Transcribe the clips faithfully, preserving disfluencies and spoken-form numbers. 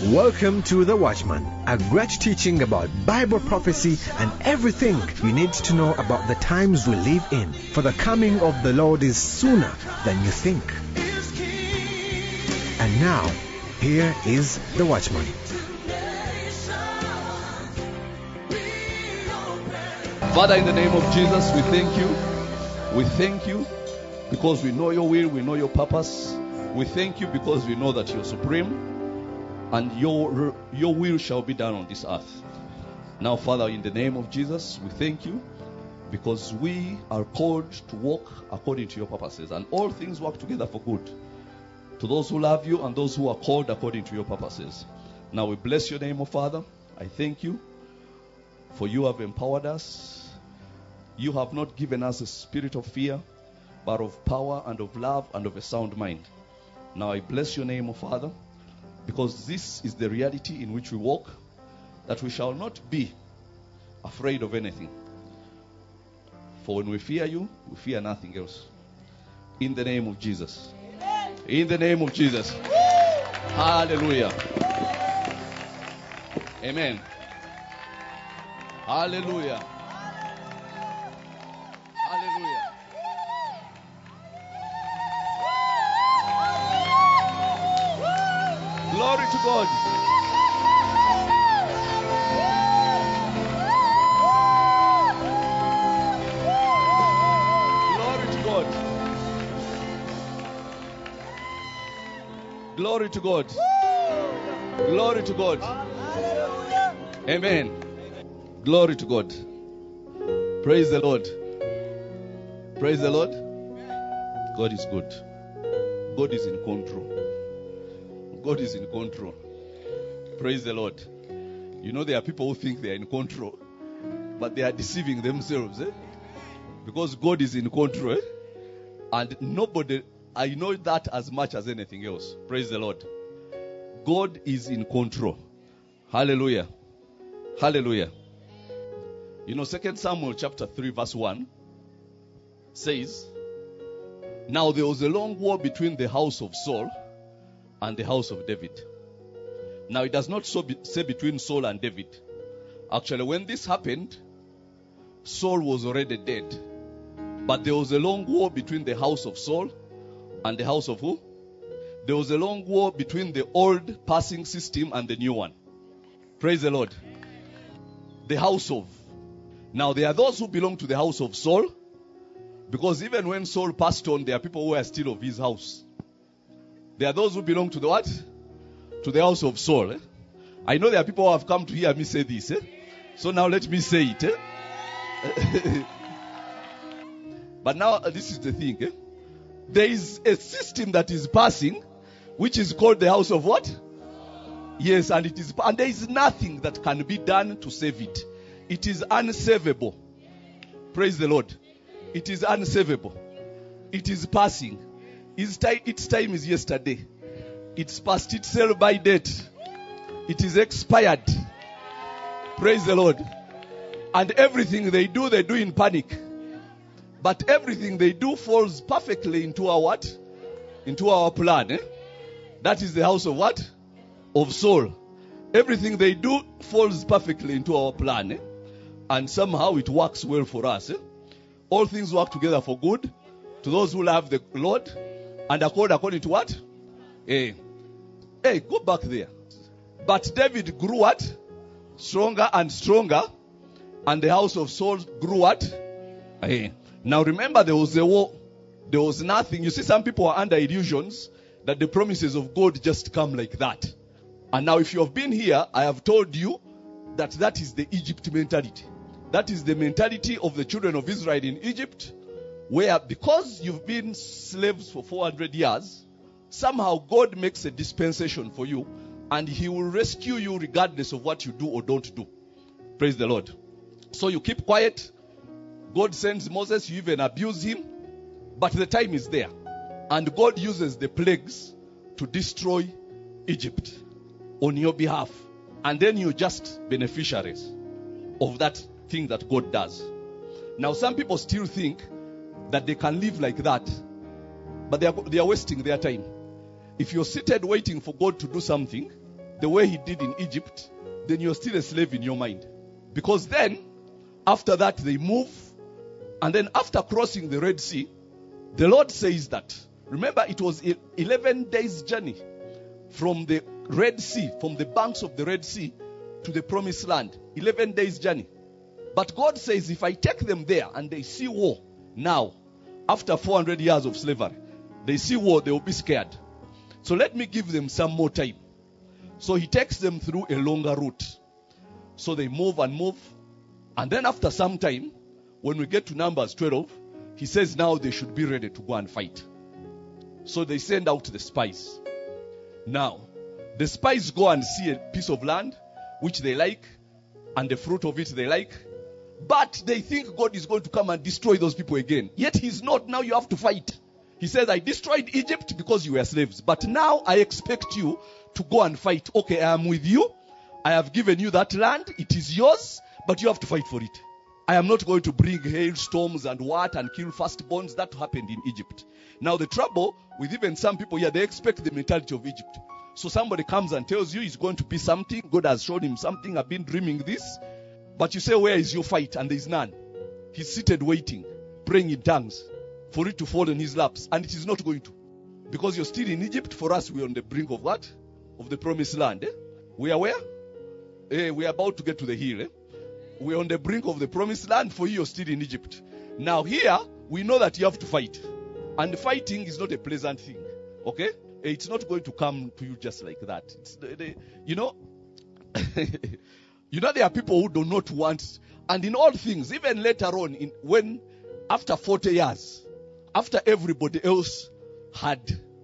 Welcome to The Watchman, a great teaching about Bible prophecy and everything you need to know about the times we live in. For the coming of the Lord is sooner than you think. And now, here is The Watchman. Father, in the name of Jesus, we thank you. We thank you because we know your will, we know your purpose. We thank you because we know that you're supreme. And your your will shall be done on this earth. Now, Father, in the name of Jesus, we thank you because we are called to walk according to your purposes. And all things work together for good to those who love you and those who are called according to your purposes. Now, we bless your name, O Father. I thank you for you have empowered us. You have not given us a spirit of fear, but of power and of love and of a sound mind. Now, I bless your name, O Father, because this is the reality in which we walk, that we shall not be afraid of anything. For when we fear you, we fear nothing else. In the name of Jesus. In the name of Jesus. Hallelujah. Amen. Hallelujah. Hallelujah. Glory to God. Glory to God. Glory to God. Glory to God. Amen. Glory to God. Praise the Lord. Praise the Lord. God is good. God is in control. God is in control. Praise the Lord. You know, there are people who think they are in control, but they are deceiving themselves. Eh? Because God is in control. Eh? And nobody, I know that as much as anything else. Praise the Lord. God is in control. Hallelujah. Hallelujah. You know, Second Samuel chapter three verse one says, now there was a long war between the house of Saul and the house of David. Now it does not so be, say between Saul and David. Actually, when this happened, Saul was already dead. But there was a long war between the house of Saul and the house of who? There was a long war between the old passing system and the new one. Praise the Lord. The house of. Now there are those who belong to the house of Saul, because even when Saul passed on, there are people who are still of his house. There are those who belong to the what? To the house of Saul. Eh? I know there are people who have come to hear me say this. Eh? So now let me say it. Eh? But now uh, this is the thing. Eh? There is a system that is passing, which is called the house of what? Yes, and it is, and there is nothing that can be done to save it. It is unsavable. Praise the Lord. It is unsavable. It is passing. Its time, its time is yesterday. It's past its sell by date. It is expired. Praise the Lord. And everything they do, they do in panic. But everything they do falls perfectly into our what? Into our plan. Eh? That is the house of what? Of Saul. Everything they do falls perfectly into our plan. Eh? And somehow it works well for us. Eh? All things work together for good to those who love the Lord. And according, according to what? Hey. Hey, go back there. But David grew what? Stronger and stronger. And the house of Saul grew what? Hey. Now remember, there was a war. There was nothing. You see, some people are under illusions that the promises of God just come like that. And now if you have been here, I have told you that that is the Egypt mentality. That is the mentality of the children of Israel in Egypt, where because you've been slaves for four hundred years, somehow God makes a dispensation for you and he will rescue you regardless of what you do or don't do. Praise the Lord. So you keep quiet. God sends Moses, you even abuse him, but the time is there. And God uses the plagues to destroy Egypt on your behalf. And then you're just beneficiaries of that thing that God does. Now some people still think that they can live like that, but they are, they are wasting their time. If you're seated waiting for God to do something, the way he did in Egypt, then you're still a slave in your mind. Because then, after that, they move. And then after crossing the Red Sea, the Lord says that, remember, it was eleven days journey from the Red Sea, from the banks of the Red Sea to the promised land. eleven days journey. But God says, if I take them there and they see war now, after four hundred years of slavery, they see war, they will be scared. So let me give them some more time. So he takes them through a longer route. So they move and move. And then after some time, when we get to Numbers twelve, he says now they should be ready to go and fight. So they send out the spies. Now, the spies go and see a piece of land which they like, and the fruit of it they like. But they think God is going to come and destroy those people again. Yet he's not. Now you have to fight. He says, I destroyed Egypt because you were slaves. But now I expect you to go and fight. Okay, I am with you. I have given you that land. It is yours. But you have to fight for it. I am not going to bring hailstorms and what and kill firstborns. That happened in Egypt. Now the trouble with even some people here, they expect the mentality of Egypt. So somebody comes and tells you it's going to be something. God has shown him something. I've been dreaming this. But you say, where is your fight? And there is none. He's seated waiting, praying in tongues for it to fall in his laps. And it is not going to. Because you're still in Egypt. For us, we're on the brink of what? Of the promised land. Eh? We are where? Eh, we are about to get to the hill. Eh? We're on the brink of the promised land. For you, you're still in Egypt. Now here, we know that you have to fight. And fighting is not a pleasant thing. Okay? It's not going to come to you just like that. It's the, the, you know... You know, there are people who do not want, and in all things, even later on, in, when, after forty years, after everybody else had,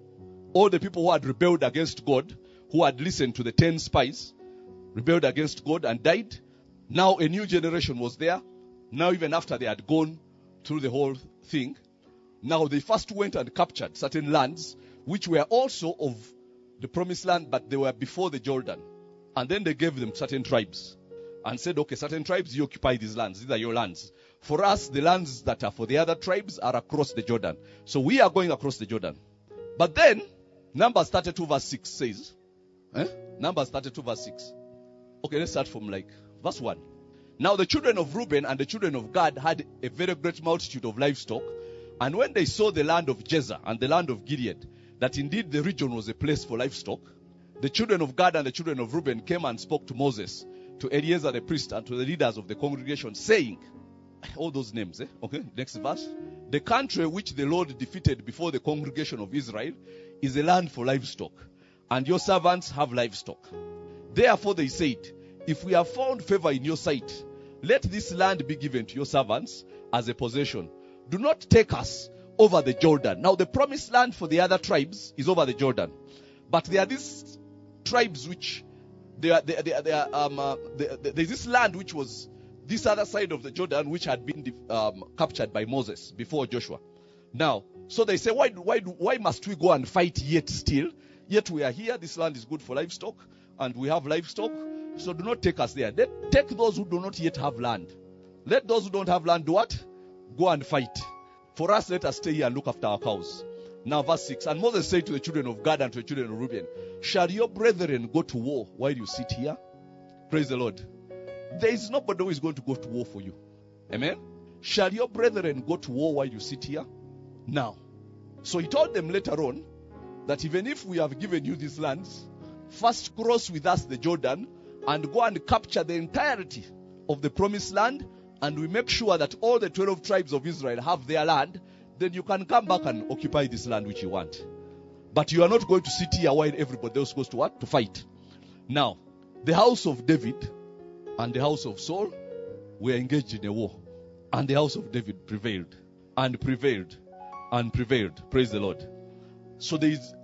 all the people who had rebelled against God, who had listened to the ten spies, rebelled against God and died, now a new generation was there. Now even after they had gone through the whole thing, now they first went and captured certain lands, which were also of the promised land, but they were before the Jordan. And then they gave them certain tribes and said, okay, certain tribes, you occupy these lands. These are your lands. For us, the lands that are for the other tribes are across the Jordan. So we are going across the Jordan. But then, Numbers thirty-two verse six says, eh? Numbers thirty-two verse six. Okay, let's start from like verse one. Now the children of Reuben and the children of Gad had a very great multitude of livestock. And when they saw the land of Jezer and the land of Gilead, that indeed the region was a place for livestock, the children of Gad and the children of Reuben came and spoke to Moses, to Eleazar the priest, and to the leaders of the congregation, saying, all those names, eh? Okay, next verse. The country which the Lord defeated before the congregation of Israel is a land for livestock, and your servants have livestock. Therefore they said, if we have found favor in your sight, let this land be given to your servants as a possession. Do not take us over the Jordan. Now the promised land for the other tribes is over the Jordan. But there are these tribes which they are, they are, they are, they are um, uh, they, they, there's this land which was this other side of the Jordan, which had been um, captured by Moses before Joshua. Now, so they say, why, why, why must we go and fight yet still? Yet we are here. This land is good for livestock, and we have livestock. So do not take us there. Let take those who do not yet have land. Let those who don't have land do what? Go and fight. For us, let us stay here and look after our cows. Now verse six. And Moses said to the children of Gad and to the children of Reuben, shall your brethren go to war while you sit here? Praise the Lord. There is nobody who is going to go to war for you. Amen. Shall your brethren go to war while you sit here? Now. So he told them later on that even if we have given you these lands, first cross with us the Jordan and go and capture the entirety of the promised land, and we make sure that all the twelve tribes of Israel have their land. Then you can come back and occupy this land which you want. But you are not going to sit here while everybody else goes to what? To fight. Now, the house of David and the house of Saul were engaged in a war. And the house of David prevailed. And prevailed. And prevailed. Praise the Lord. So there is,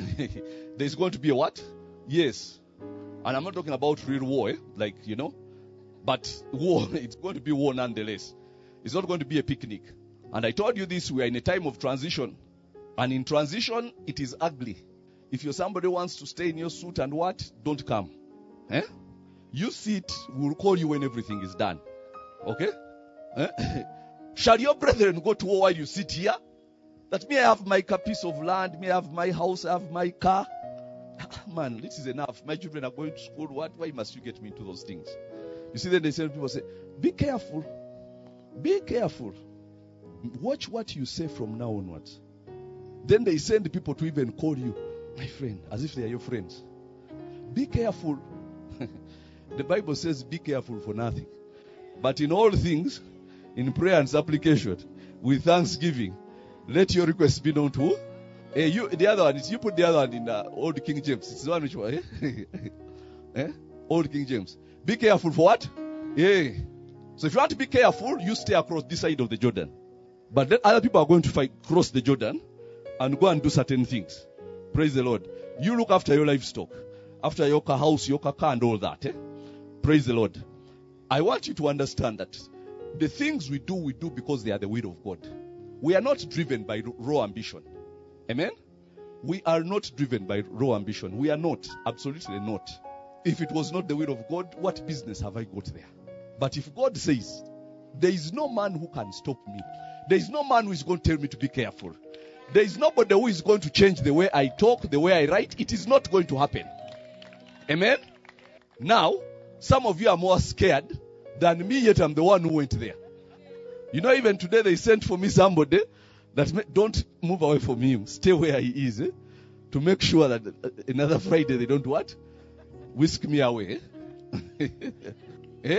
there is going to be a what? Yes. And I'm not talking about real war, eh? Like, you know. But war, it's going to be war nonetheless. It's not going to be a picnic. And I told you this, we are in a time of transition. And in transition, it is ugly. If you're somebody who wants to stay in your suit and what, don't come. Eh? You sit, we'll call you when everything is done. Okay? Eh? Shall your brethren go to war while you sit here? That may I have my piece of land, may I have my house, I have my car. Man, this is enough. My children are going to school. What? Why must you get me into those things? You see, then they send people say, be careful. Be careful. Watch what you say from now onwards. Then they send people to even call you my friend, as if they are your friends. Be careful. The Bible says be careful for nothing. But in all things, in prayer and supplication, with thanksgiving, let your requests be known to who? Eh, you, the other one is, you put the other one in uh, Old King James. It's the one which one, eh? eh? Old King James. Be careful for what? Yeah. So if you want to be careful, you stay across this side of the Jordan. But then other people are going to fight, cross the Jordan and go and do certain things. Praise the Lord. You look after your livestock, after your house, your car, and all that. Eh? Praise the Lord. I want you to understand that the things we do, we do because they are the will of God. We are not driven by raw ambition. Amen? We are not driven by raw ambition. We are not. Absolutely not. If it was not the will of God, what business have I got there? But if God says, there is no man who can stop me. There is no man who is going to tell me to be careful. There is nobody who is going to change the way I talk, the way I write. It is not going to happen. Amen? Now, some of you are more scared than me, yet I'm the one who went there. You know, even today they sent for me somebody that may, don't move away from him. Stay where he is. Eh? To make sure that uh, another Friday they don't what? Whisk me away. Eh?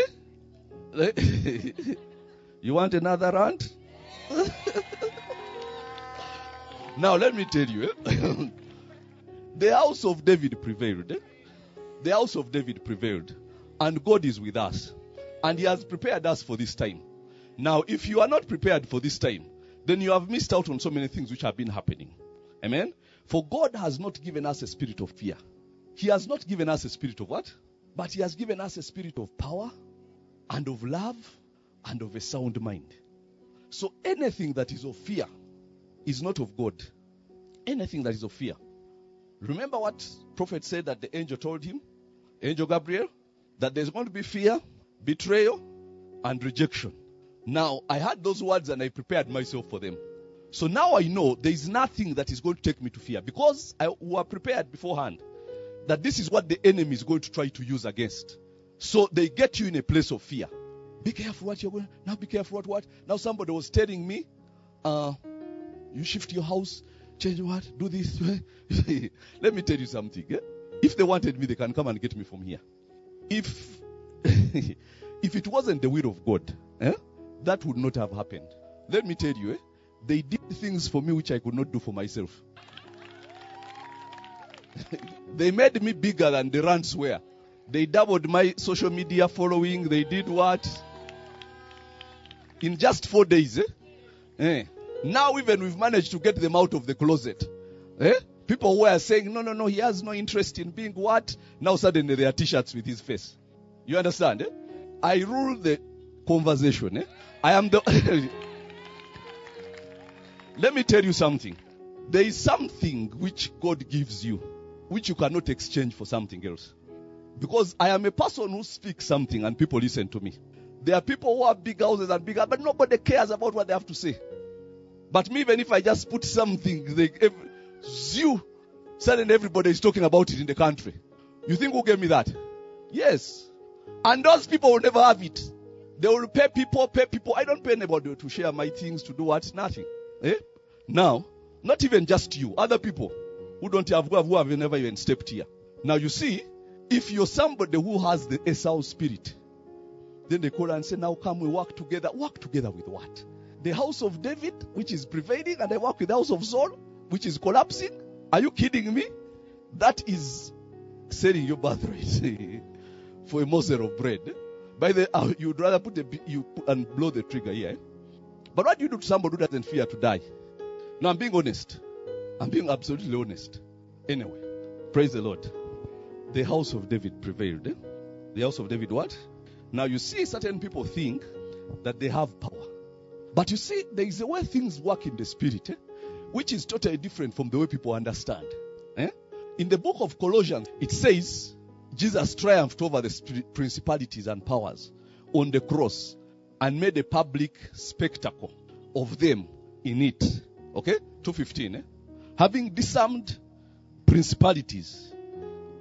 You want another rant? Now let me tell you. Eh? The house of David prevailed. Eh? The house of David prevailed. And God is with us. And He has prepared us for this time. Now, if you are not prepared for this time, then you have missed out on so many things which have been happening. Amen? For God has not given us a spirit of fear. He has not given us a spirit of what? But He has given us a spirit of power and of love and of a sound mind. So anything that is of fear is not of God. Anything that is of fear. Remember what prophet said that the angel told him? Angel Gabriel? That there's going to be fear, betrayal, and rejection. Now, I heard those words and I prepared myself for them. So now I know there is nothing that is going to take me to fear. Because I was prepared beforehand that this is what the enemy is going to try to use against. So they get you in a place of fear. Be careful what you're going to... Now be careful what what? Now somebody was telling me, uh, you shift your house, change what? Do this. Let me tell you something. Eh? If they wanted me, they can come and get me from here. If if it wasn't the will of God, eh, that would not have happened. Let me tell you, eh, they did things for me which I could not do for myself. They made me bigger than the rants were. They doubled my social media following. They did what? In just four days. Eh? Eh. Now even we've managed to get them out of the closet. Eh? People were saying, no, no, no, he has no interest in being what? Now suddenly they are t-shirts with his face. You understand? Eh? I rule the conversation. Eh? I am the... Let me tell you something. There is something which God gives you, which you cannot exchange for something else. Because I am a person who speaks something and people listen to me. There are people who have big houses and bigger, but nobody cares about what they have to say. But me, even if I just put something, they, every, you, suddenly everybody is talking about it in the country. You think who gave me that? Yes. And those people will never have it. They will pay people, pay people. I don't pay anybody to share my things, to do what? Nothing. Eh? Now, not even just you, other people who don't have, who have, who have never even stepped here. Now you see, if you're somebody who has the Esau spirit, then they call and say, now come we work together. Work together with what? The house of David, which is prevailing, and I work with the house of Saul, which is collapsing. Are you kidding me? That is selling your birthright for a morsel of bread. By the uh, you'd rather put a you put and blow the trigger here. But what do you do to somebody who doesn't fear to die? No, I'm being honest. I'm being absolutely honest. Anyway, praise the Lord. The house of David prevailed. Eh? The house of David what? Now you see, certain people think that they have power. But you see, there is a way things work in the spirit, eh? Which is totally different from the way people understand. Eh? In the book of Colossians, it says, Jesus triumphed over the spirit, principalities and powers on the cross and made a public spectacle of them in it. Okay? two fifteen. Eh? Having disarmed principalities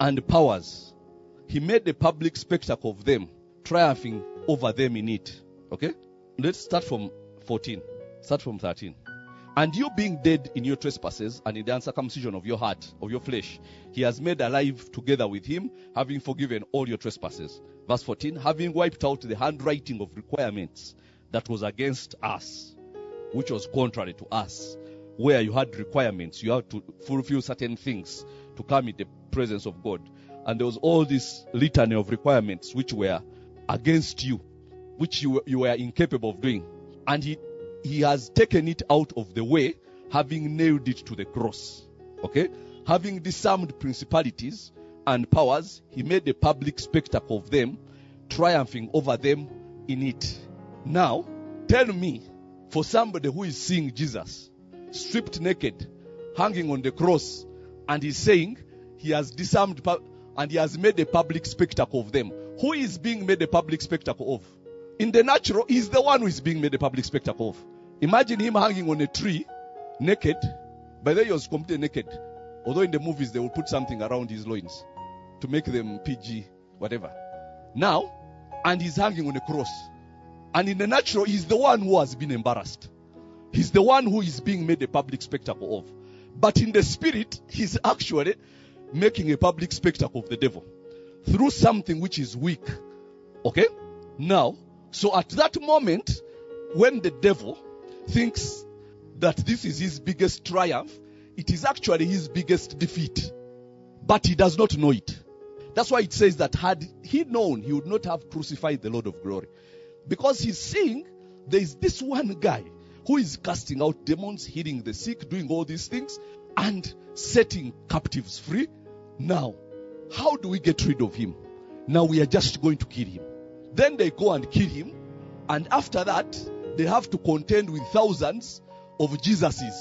and powers. He made a public spectacle of them, triumphing over them in it. Okay? Let's start from fourteen. Start from thirteen. And you being dead in your trespasses and in the uncircumcision of your heart, of your flesh, he has made alive together with him, having forgiven all your trespasses. Verse fourteen, having wiped out the handwriting of requirements that was against us, which was contrary to us, where you had requirements, you had to fulfill certain things to come in the presence of God. And there was all this litany of requirements which were against you, which you, you were incapable of doing. And he He has taken it out of the way, having nailed it to the cross. Okay? Having disarmed principalities and powers, he made a public spectacle of them, triumphing over them in it. Now, tell me, for somebody who is seeing Jesus, stripped naked, hanging on the cross, and he's saying he has disarmed and he has made a public spectacle of them. Who is being made a public spectacle of? In the natural, he's the one who is being made a public spectacle of. Imagine him hanging on a tree, naked. By then he was completely naked. Although in the movies they will put something around his loins to make them P G, whatever. Now, and he's hanging on a cross. And in the natural, he's the one who has been embarrassed. He's the one who is being made a public spectacle of. But in the spirit, he's actually making a public spectacle of the devil through something which is weak. Okay? Now, so at that moment, when the devil thinks that this is his biggest triumph, it is actually his biggest defeat. But he does not know it. That's why it says that had he known, he would not have crucified the Lord of glory. Because he's seeing there is this one guy who is casting out demons, healing the sick, doing all these things, and setting captives free. Now, how do we get rid of him? Now we are just going to kill him. Then they go and kill him. And after that, they have to contend with thousands of Jesuses.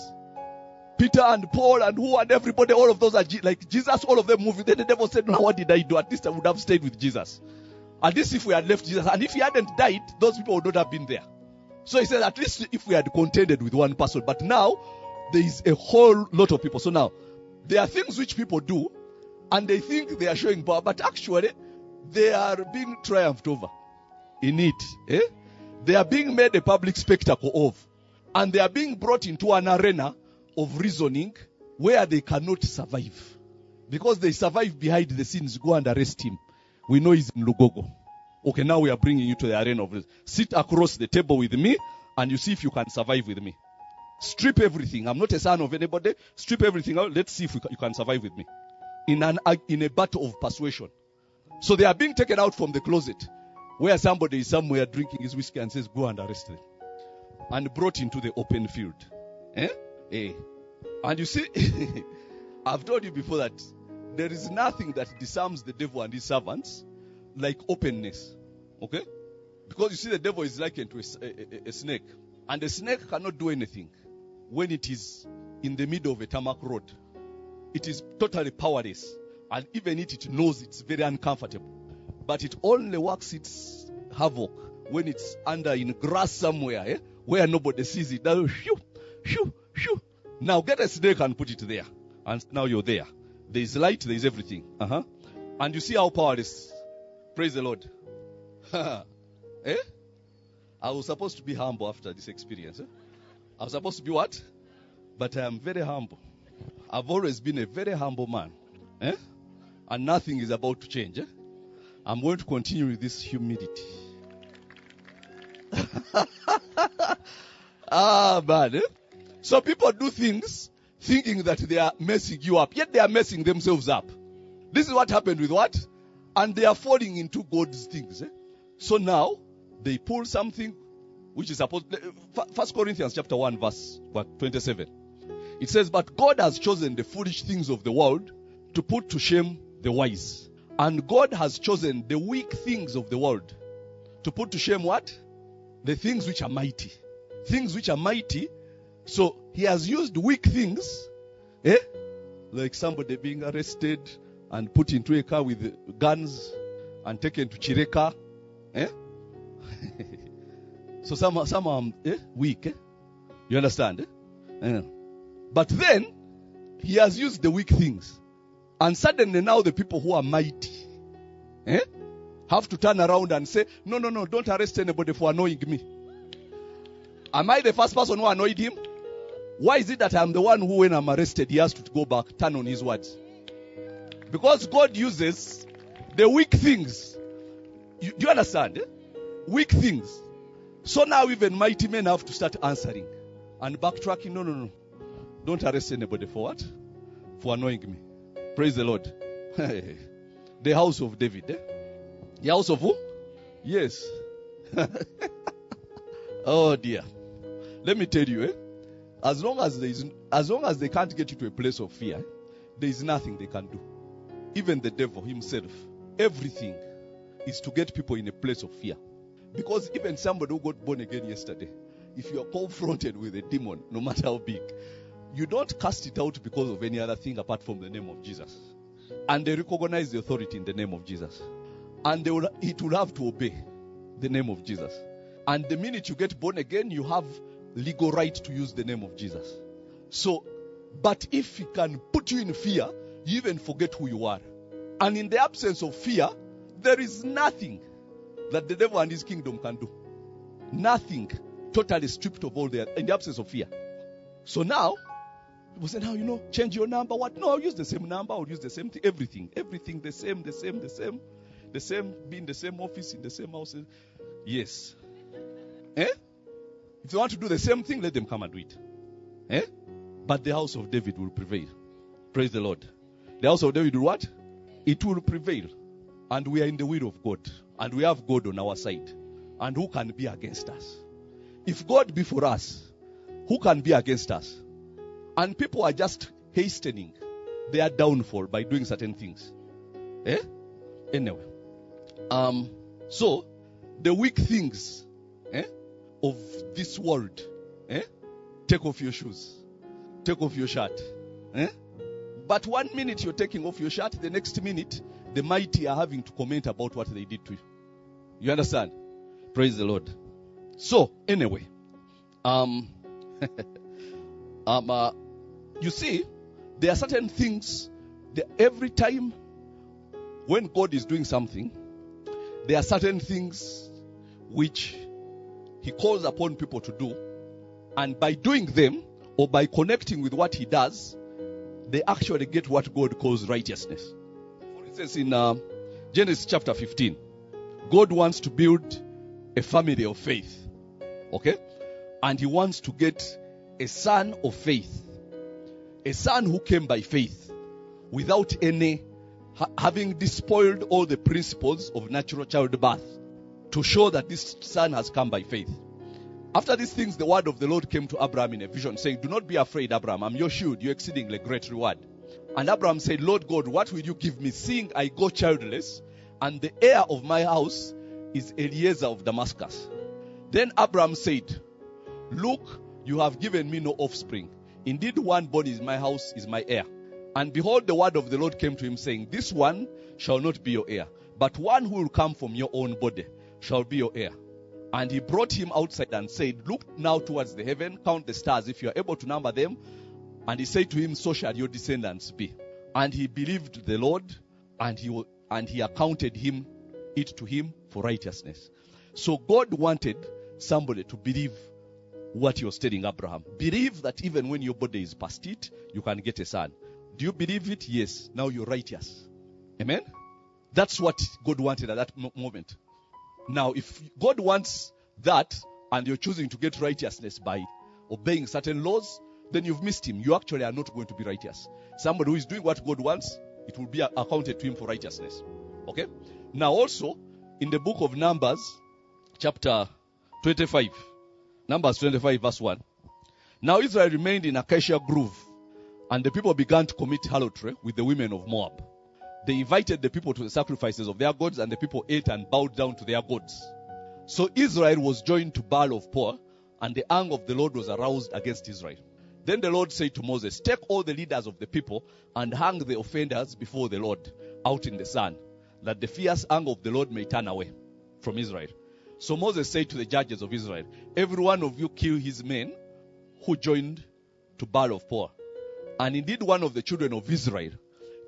Peter and Paul and who and everybody, all of those are Je- like Jesus, all of them moving. Then the devil said, no, what did I do? At least I would have stayed with Jesus. At least if we had left Jesus. And if he hadn't died, those people would not have been there. So he said, at least if we had contended with one person. But now, there is a whole lot of people. So now, there are things which people do, and they think they are showing power, but actually, they are being triumphed over in it. Eh? They are being made a public spectacle of. And they are being brought into an arena of reasoning where they cannot survive. Because they survive behind the scenes. Go and arrest him. We know he's in Lugogo. Okay, now we are bringing you to the arena of reason. Sit across the table with me and you see if you can survive with me. Strip everything. I'm not a son of anybody. Strip everything out. Let's see if we can, you can survive with me. In, an, in a battle of persuasion. So they are being taken out from the closet. Where somebody is somewhere drinking his whiskey and says, go and arrest them. And brought into the open field. Eh? Eh. And you see, I've told you before that there is nothing that disarms the devil and his servants like openness. Okay? Because you see, the devil is likened to a, a, a snake. And the snake cannot do anything when it is in the middle of a tarmac road. It is totally powerless. And even it, it knows it's very uncomfortable. But it only works its havoc when it's under in grass somewhere, eh? Where nobody sees it. Now, shoo, shoo, shoo. Now get a snake and put it there. And now you're there. There is light, there is everything. Uh-huh. And you see how powerless. Praise the Lord. Eh? I was supposed to be humble after this experience. Eh? I was supposed to be what? But I am very humble. I've always been a very humble man. Eh? And nothing is about to change. Eh? I'm going to continue with this humility. ah, man. Eh? So people do things thinking that they are messing you up, yet they are messing themselves up. This is what happened with what? And they are falling into God's things. Eh? So now, they pull something which is supposed... First Corinthians chapter one, verse twenty-seven. It says, but God has chosen the foolish things of the world to put to shame the wise. And God has chosen the weak things of the world to put to shame what? The things which are mighty. Things which are mighty. So he has used weak things, eh? Like somebody being arrested and put into a car with guns and taken to Chireka. Eh? So some, some are eh, weak. Eh? You understand? Eh? Eh. But then, he has used the weak things And suddenly now the people who are mighty eh, have to turn around and say, no, no, no, don't arrest anybody for annoying me. Am I the first person who annoyed him? Why is it that I'm the one who, when I'm arrested, he has to go back, turn on his words? Because God uses the weak things. You, do you understand? Eh? Weak things. So now even mighty men have to start answering and backtracking. No, no, no. Don't arrest anybody for what? For annoying me. Praise the Lord. The house of David. Eh? The house of who? Yes. Oh dear. Let me tell you, eh? As long as there is, as long as they can't get you to a place of fear, there is nothing they can do. Even the devil himself, everything is to get people in a place of fear. Because even somebody who got born again yesterday, if you are confronted with a demon, no matter how big, you don't cast it out because of any other thing apart from the name of Jesus. And they recognize the authority in the name of Jesus. And they will, it will have to obey the name of Jesus. And the minute you get born again, you have legal right to use the name of Jesus. So, but if he can put you in fear, you even forget who you are. And in the absence of fear, there is nothing that the devil and his kingdom can do. Nothing. Totally stripped of all their, in the absence of fear. So now, people say, now, you know, change your number. What? No, I'll use the same number. I'll use the same thing. Everything. Everything the same, the same, the same. The same, be in the same office, in the same house. Yes. Eh? If they want to do the same thing, let them come and do it. Eh? But the house of David will prevail. Praise the Lord. The house of David will what? It will prevail. And we are in the will of God. And we have God on our side. And who can be against us? If God be for us, who can be against us? And people are just hastening their downfall by doing certain things. Eh? Anyway. Um, so, the weak things eh, of this world, eh? Take off your shoes. Take off your shirt. Eh? But one minute you're taking off your shirt, the next minute, the mighty are having to comment about what they did to you. You understand? Praise the Lord. So, anyway, um, um, uh, you see, there are certain things that every time when God is doing something, there are certain things which he calls upon people to do, and by doing them or by connecting with what he does, they actually get what God calls righteousness. For instance, in uh, Genesis chapter fifteen, God wants to build a family of faith. Okay? And he wants to get a son of faith. A son who came by faith without any, ha- having despoiled all the principles of natural childbirth, to show that this son has come by faith. After these things, the word of the Lord came to Abraham in a vision, saying, do not be afraid, Abraham. I'm your shield, your exceedingly great reward. And Abraham said, Lord God, what will you give me, seeing I go childless, and the heir of my house is Eliezer of Damascus? Then Abraham said, look, you have given me no offspring. Indeed, one born in my house is my heir. And behold, the word of the Lord came to him, saying, this one shall not be your heir, but one who will come from your own body shall be your heir. And he brought him outside and said, look now towards the heaven, count the stars, if you are able to number them. And he said to him, so shall your descendants be. And he believed the Lord, and he and he accounted him it to him for righteousness. So God wanted somebody to believe what he was telling Abraham. Believe that even when your body is past it, you can get a son. Do you believe it? Yes. Now you're righteous. Amen? That's what God wanted at that mo- moment. Now, if God wants that, and you're choosing to get righteousness by obeying certain laws, then you've missed him. You actually are not going to be righteous. Somebody who is doing what God wants, it will be accounted to him for righteousness. Okay? Now also, in the book of Numbers, chapter twenty-five, Numbers twenty-five, verse one. Now Israel remained in Acacia Grove, and the people began to commit harlotry with the women of Moab. They invited the people to the sacrifices of their gods, and the people ate and bowed down to their gods. So Israel was joined to Baal of Peor, and the anger of the Lord was aroused against Israel. Then the Lord said to Moses, take all the leaders of the people and hang the offenders before the Lord out in the sun, that the fierce anger of the Lord may turn away from Israel. So Moses said to the judges of Israel, every one of you kill his men who joined to Baal of Peor. And indeed one of the children of Israel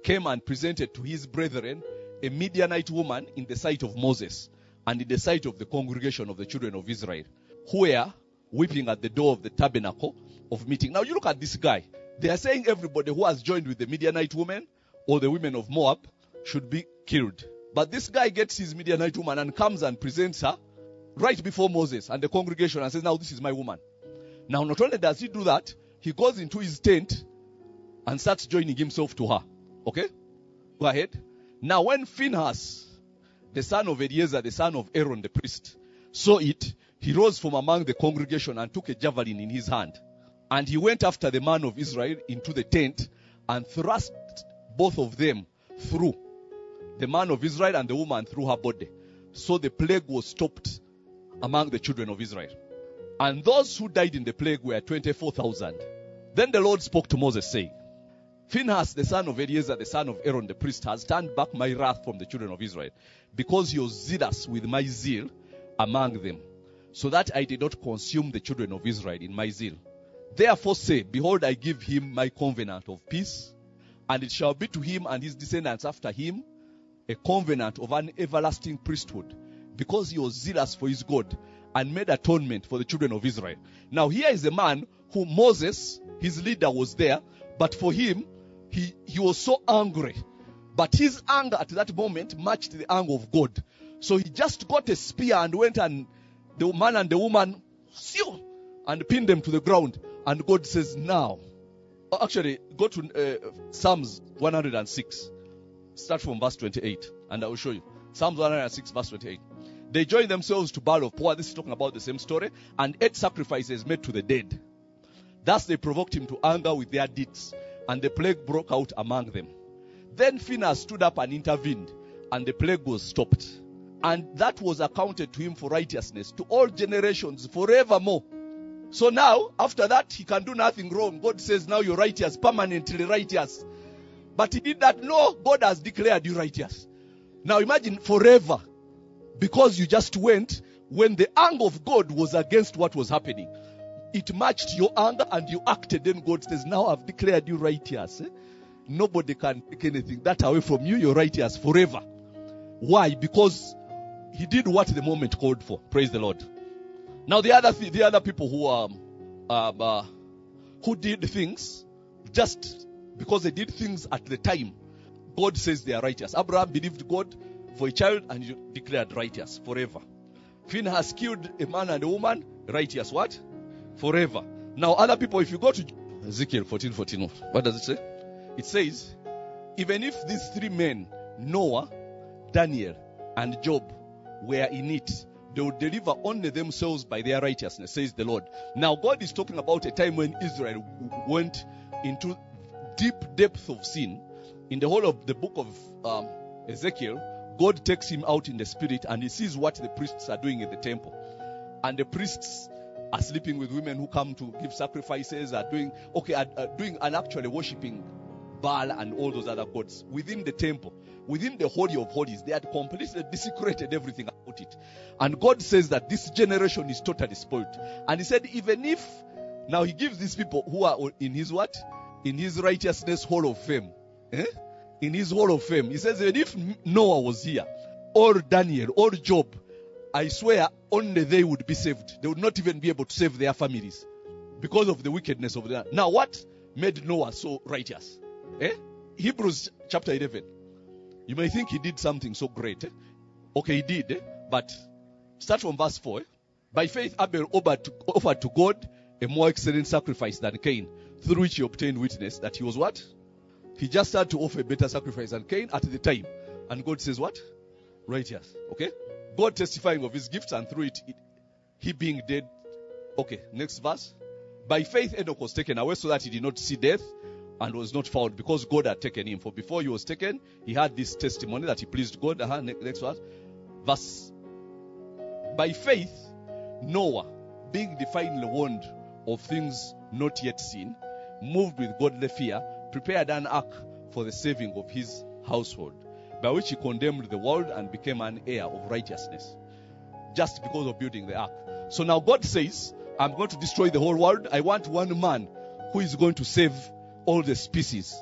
came and presented to his brethren a Midianite woman in the sight of Moses and in the sight of the congregation of the children of Israel, who were weeping at the door of the tabernacle of meeting. Now you look at this guy. They are saying everybody who has joined with the Midianite woman or the women of Moab should be killed. But this guy gets his Midianite woman and comes and presents her right before Moses and the congregation and says, now this is my woman. Now not only does he do that, he goes into his tent and starts joining himself to her. Okay? Go ahead. Now when Phinehas, the son of Eleazar, the son of Aaron the priest, saw it, he rose from among the congregation and took a javelin in his hand. And he went after the man of Israel into the tent and thrust both of them through, the man of Israel and the woman through her body. So the plague was stopped among the children of Israel. And those who died in the plague were twenty-four thousand. Then the Lord spoke to Moses, saying, Phinehas, the son of Eleazar, the son of Aaron the priest, has turned back my wrath from the children of Israel, because he was zealous with my zeal among them, so that I did not consume the children of Israel in my zeal. Therefore say, behold, I give him my covenant of peace, and it shall be to him and his descendants after him a covenant of an everlasting priesthood, because he was zealous for his God and made atonement for the children of Israel. Now here is a man who Moses, his leader, was there, but for him, he, he was so angry. But his anger at that moment matched the anger of God. So he just got a spear and went, and the man and the woman and pinned them to the ground. And God says, now, actually, go to uh, Psalms one hundred six. Start from verse twenty-eight, and I will show you. Psalms one hundred six, verse twenty-eight. They joined themselves to Baal of Peor. This is talking about the same story. And ate sacrifices made to the dead. Thus they provoked him to anger with their deeds, and the plague broke out among them. Then Phinehas stood up and intervened, and the plague was stopped. And that was accounted to him for righteousness to all generations forevermore. So now, after that, he can do nothing wrong. God says, now you're righteous, permanently righteous. But he did that. No, God has declared you righteous. Now imagine forever. Because you just went when the anger of God was against what was happening. It matched your anger and you acted. Then God says, now I've declared you righteous. Eh? Nobody can take anything that away from you. You're righteous forever. Why? Because he did what the moment called for. Praise the Lord. Now the other th- the other people who um, um uh, who did things just because they did things at the time, God says they are righteous. Abraham believed God for a child and you declared righteous forever. Phinehas killed a man and a woman, righteous what? Forever. Now other people, if you go to Ezekiel fourteen fourteen, what does it say? It says, even if these three men, Noah, Daniel, and Job, were in it, they would deliver only themselves by their righteousness, says the Lord. Now God is talking about a time when Israel went into deep depth of sin. In the whole of the book of um, Ezekiel, God takes him out in the spirit and he sees what the priests are doing in the temple. And the priests are sleeping with women who come to give sacrifices, are doing, okay, are, are doing and actually worshipping Baal and all those other gods within the temple, within the Holy of Holies. They had completely desecrated everything about it. And God says that this generation is totally spoiled. And he said, even if, now he gives these people who are in his what? In his righteousness hall of fame. Eh? In his hall of fame. He says, even if Noah was here, or Daniel, or Job, I swear only they would be saved. They would not even be able to save their families because of the wickedness of them. Now what made Noah so righteous? Eh? Hebrews chapter eleven. You may think he did something so great. Eh? Okay, he did. Eh? But start from verse four. Eh? By faith Abel offered to, offered to God a more excellent sacrifice than Cain, through which he obtained witness that he was what? He just had to offer a better sacrifice than Cain at the time. And God says what? Righteous. Okay? God testifying of his gifts, and through it, it he being dead. Okay, next verse. By faith Enoch was taken away so that he did not see death, and was not found, because God had taken him. For before he was taken, he had this testimony that he pleased God. Uh-huh. Next verse. Verse. By faith, Noah, being divinely warned of things not yet seen, moved with godly fear, prepared an ark for the saving of his household, by which he condemned the world and became an heir of righteousness, just because of building the ark. So now God says, I'm going to destroy the whole world. I want one man who is going to save all the species.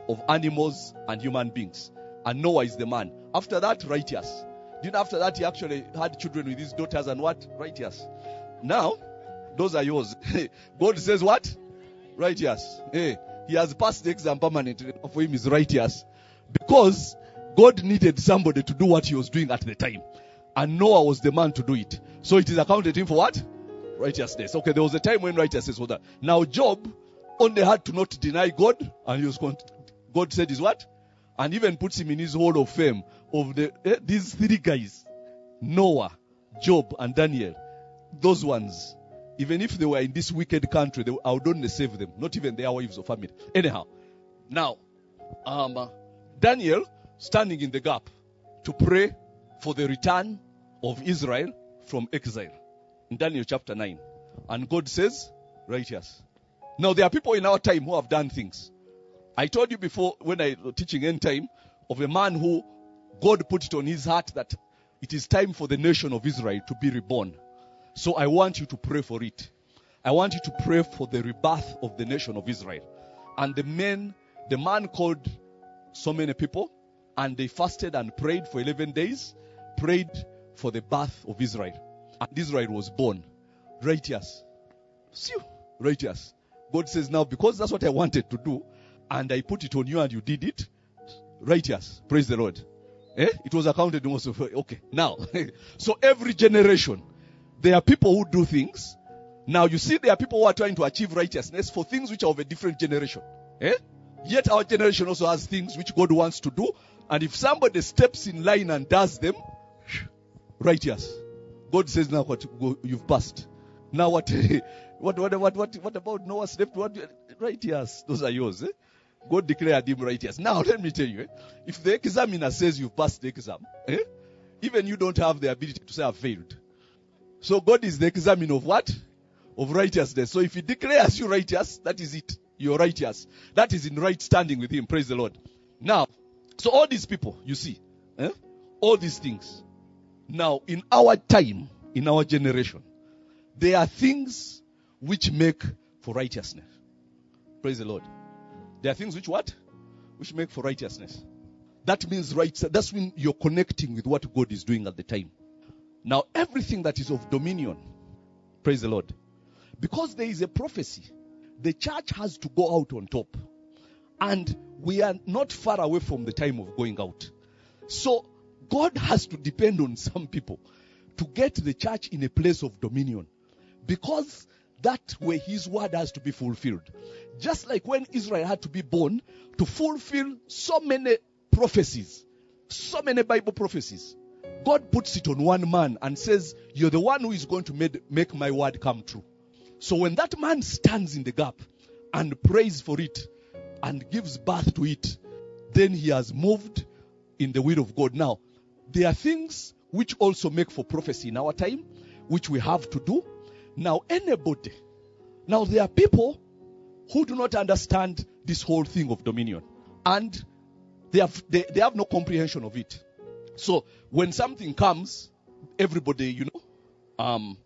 of animals and human beings. And Noah is the man. After that, righteous. Then after that, he actually had children with his daughters and what? Righteous. Now, those are yours. God says what? Righteous. Hey, he has passed the exam permanently. For him is righteous. Because God needed somebody to do what he was doing at the time. And Noah was the man to do it. So it is accounted him for what? Righteousness. Okay, there was a time when righteousness was that. Now Job only had to not deny God. And he was con- God said is what? And even puts him in his hall of fame of the eh, these three guys. Noah, Job, and Daniel. Those ones. Even if they were in this wicked country, they, I would only save them. Not even their wives or family. Anyhow. Now, um, uh, Daniel standing in the gap to pray for the return of Israel from exile. In Daniel chapter nine. And God says, righteous. Now there are people in our time who have done things. I told you before when I was teaching end time of a man who God put it on his heart that it is time for the nation of Israel to be reborn. So I want you to pray for it. I want you to pray for the rebirth of the nation of Israel. And the men, the man called so many people, and they fasted and prayed for eleven days, prayed for the birth of Israel. And Israel was born. Righteous. Phew, righteous. God says now, because that's what I wanted to do, and I put it on you and you did it, righteous. Praise the Lord. Eh? It was accounted also for, okay. Now, so every generation, there are people who do things. Now you see there are people who are trying to achieve righteousness for things which are of a different generation. Eh? Yet our generation also has things which God wants to do. And if somebody steps in line and does them, righteous. God says now what you've passed. Now what what what what what, what about Noah slept? What righteous? Those are yours. Eh? God declared him righteous. Now let me tell you, eh? If the examiner says you've passed the exam, eh? Even you don't have the ability to say I've failed. So God is the examiner of what? Of righteousness. So if he declares you righteous, that is it. You're righteous. That is in right standing with him. Praise the Lord. Now, so all these people, you see, eh? All these things. Now, in our time, in our generation, there are things which make for righteousness. Praise the Lord. There are things which what? Which make for righteousness. That means right. That's when you're connecting with what God is doing at the time. Now, everything that is of dominion, praise the Lord. Because there is a prophecy, the church has to go out on top. And we are not far away from the time of going out. So, God has to depend on some people to get the church in a place of dominion. Because that way his word has to be fulfilled. Just like when Israel had to be born to fulfill so many prophecies, so many Bible prophecies. God puts it on one man and says, you're the one who is going to make, make my word come true. So when that man stands in the gap and prays for it and gives birth to it, then he has moved in the will of God. Now, there are things which also make for prophecy in our time, which we have to do. Now, anybody, now there are people who do not understand this whole thing of dominion. And they have, they, they have no comprehension of it. So, when something comes, everybody, you know, um,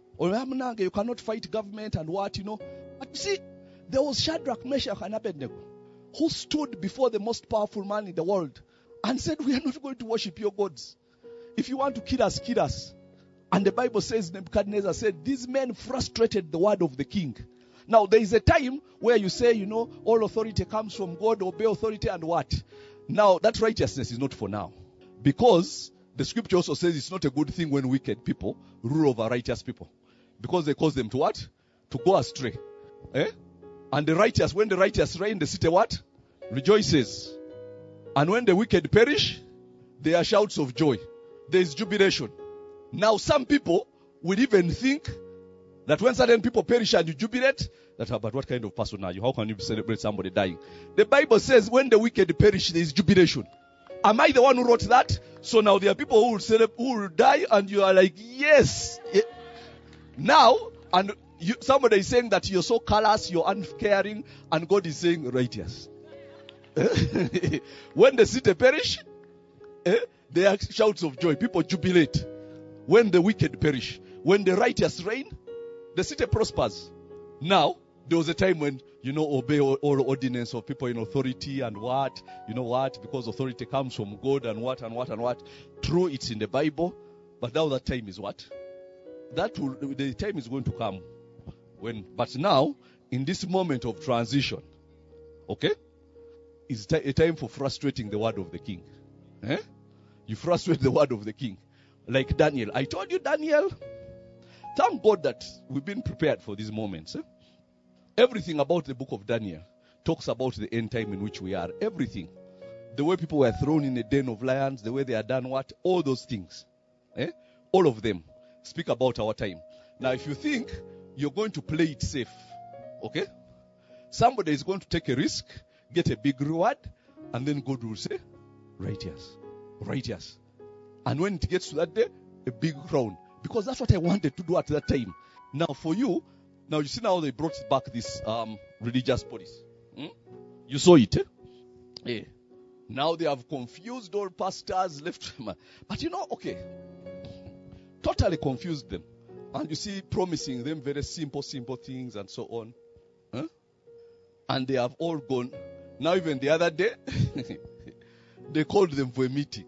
you cannot fight government and what, you know. But you see, there was Shadrach, Meshach, and Abednego who stood before the most powerful man in the world and said, we are not going to worship your gods. If you want to kill us, kill us. And the Bible says, Nebuchadnezzar said, these men frustrated the word of the king. Now, there is a time where you say, you know, all authority comes from God, obey authority and what? Now, that righteousness is not for now. Because the scripture also says it's not a good thing when wicked people rule over righteous people. Because they cause them to what? To go astray. Eh? And the righteous, when the righteous reign, the city what? Rejoices. And when the wicked perish, there are shouts of joy. There is jubilation. Now some people would even think that when certain people perish and you jubilate, that, but what kind of person are you? How can you celebrate somebody dying? The Bible says when the wicked perish, there is jubilation. Am I the one who wrote that? So now there are people who will celebrate, who will die, and you are like, yes. Now, and you, somebody is saying that you're so callous, you're uncaring, and God is saying righteous. When the city perish, eh, there are shouts of joy. People jubilate. When the wicked perish, when the righteous reign, the city prospers. Now, there was a time when you know, obey all, all ordinance of people in authority and what, you know what, because authority comes from God and what and what and what. True, it's in the Bible, but now that time is what? That will, the time is going to come when, but now, in this moment of transition, okay, it's t- a time for frustrating the word of the king. Eh? You frustrate the word of the king. Like Daniel. I told you, Daniel, thank God that we've been prepared for these moments. Eh? Everything about the book of Daniel talks about the end time in which we are. Everything. The way people were thrown in a den of lions, the way they are done what, all those things. Eh? All of them speak about our time. Now, if you think you're going to play it safe, okay? Somebody is going to take a risk, get a big reward, and then God will say, righteous, righteous. And when it gets to that day, a big crown. Because that's what I wanted to do at that time. Now for you, now you see now they brought back this um, religious police. Hmm? You saw it, eh? Yeah. Now they have confused all pastors, left. But you know, okay, totally confused them. And you see, promising them very simple, simple things and so on. Huh? And they have all gone. Now even the other day, they called them for a meeting.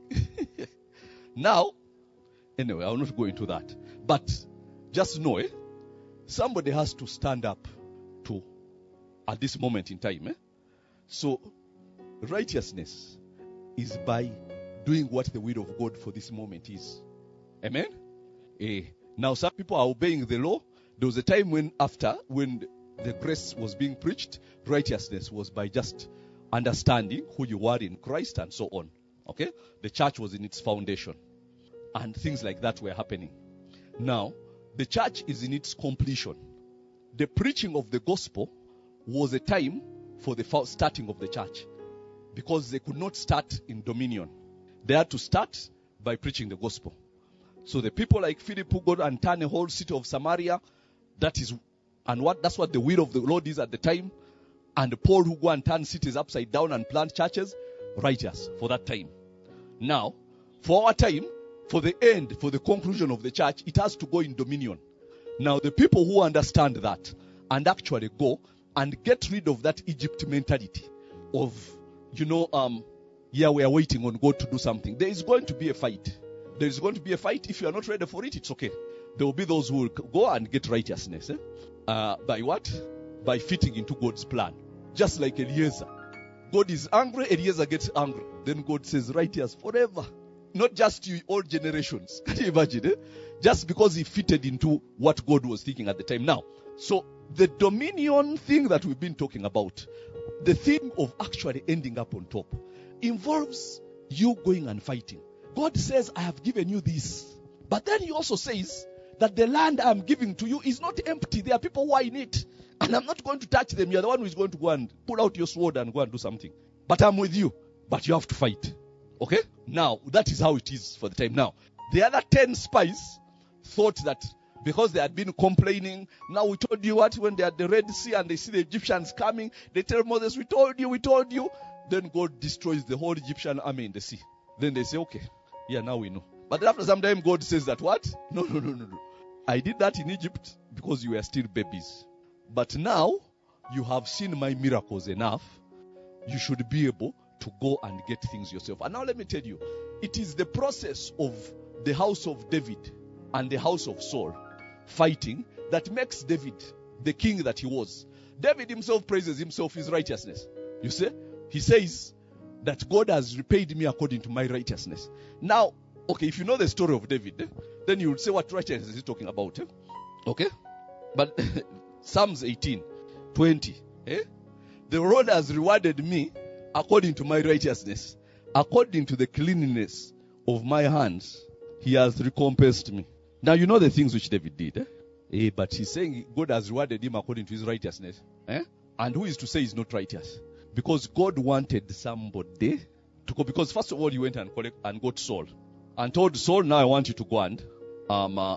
Now, anyway, I will not go into that. But just know, eh, somebody has to stand up to, at this moment in time. Eh? So, righteousness is by doing what the will of God for this moment is. Amen? Eh. Now, some people are obeying the law. There was a time when, after, when the grace was being preached, righteousness was by just understanding who you are in Christ and so on. Okay? The church was in its foundation. And things like that were happening. Now, the church is in its completion. The preaching of the gospel was a time for the starting of the church. Because they could not start in dominion. They had to start by preaching the gospel. So the people like Philip who go and turn a whole city of Samaria, that is, and what that's what the will of the Lord is at the time. And Paul who go and turn cities upside down and plant churches, righteous for that time. Now, for our time, for the end, for the conclusion of the church, it has to go in dominion. Now, the people who understand that and actually go and get rid of that Egypt mentality of, you know, um, yeah, we are waiting on God to do something. There is going to be a fight. There is going to be a fight. If you are not ready for it, it's okay. There will be those who will go and get righteousness. Eh? Uh, by what? By fitting into God's plan. Just like Eliezer. God is angry, Eliezer gets angry. Then God says, righteous forever. Not just you, all generations. Can you imagine? Eh? Just because he fitted into what God was thinking at the time. Now, so the dominion thing that we've been talking about, the thing of actually ending up on top, involves you going and fighting. God says, I have given you this. But then he also says that the land I'm giving to you is not empty. There are people who are in it. And I'm not going to touch them. You're the one who is going to go and pull out your sword and go and do something. But I'm with you. But you have to fight. Okay? Now, that is how it is for the time. Now, the other ten spies thought that because they had been complaining, now we told you what, when they are at the Red Sea and they see the Egyptians coming, they tell Moses, we told you, we told you. Then God destroys the whole Egyptian army in the sea. Then they say, okay, yeah, now we know. But then after some time, God says that what? No, no, no, no, no. I did that in Egypt because you were still babies. But now, you have seen my miracles enough. You should be able to go and get things yourself. And now let me tell you, it is the process of the house of David and the house of Saul fighting that makes David the king that he was. David himself praises himself his righteousness. You see? He says that God has repaid me according to my righteousness. Now, okay, if you know the story of David, eh, then you will say what righteousness is he talking about. Eh? Okay? But Psalms eighteen, twenty. Eh? The Lord has rewarded me according to my righteousness. According to the cleanliness of my hands, he has recompensed me. Now you know the things which David did. Eh? Eh, but he's saying God has rewarded him according to his righteousness. Eh? And who is to say he's not righteous? Because God wanted somebody to go. Because first of all, he went and, collect, and got Saul. And told Saul, now I want you to go and, um, uh,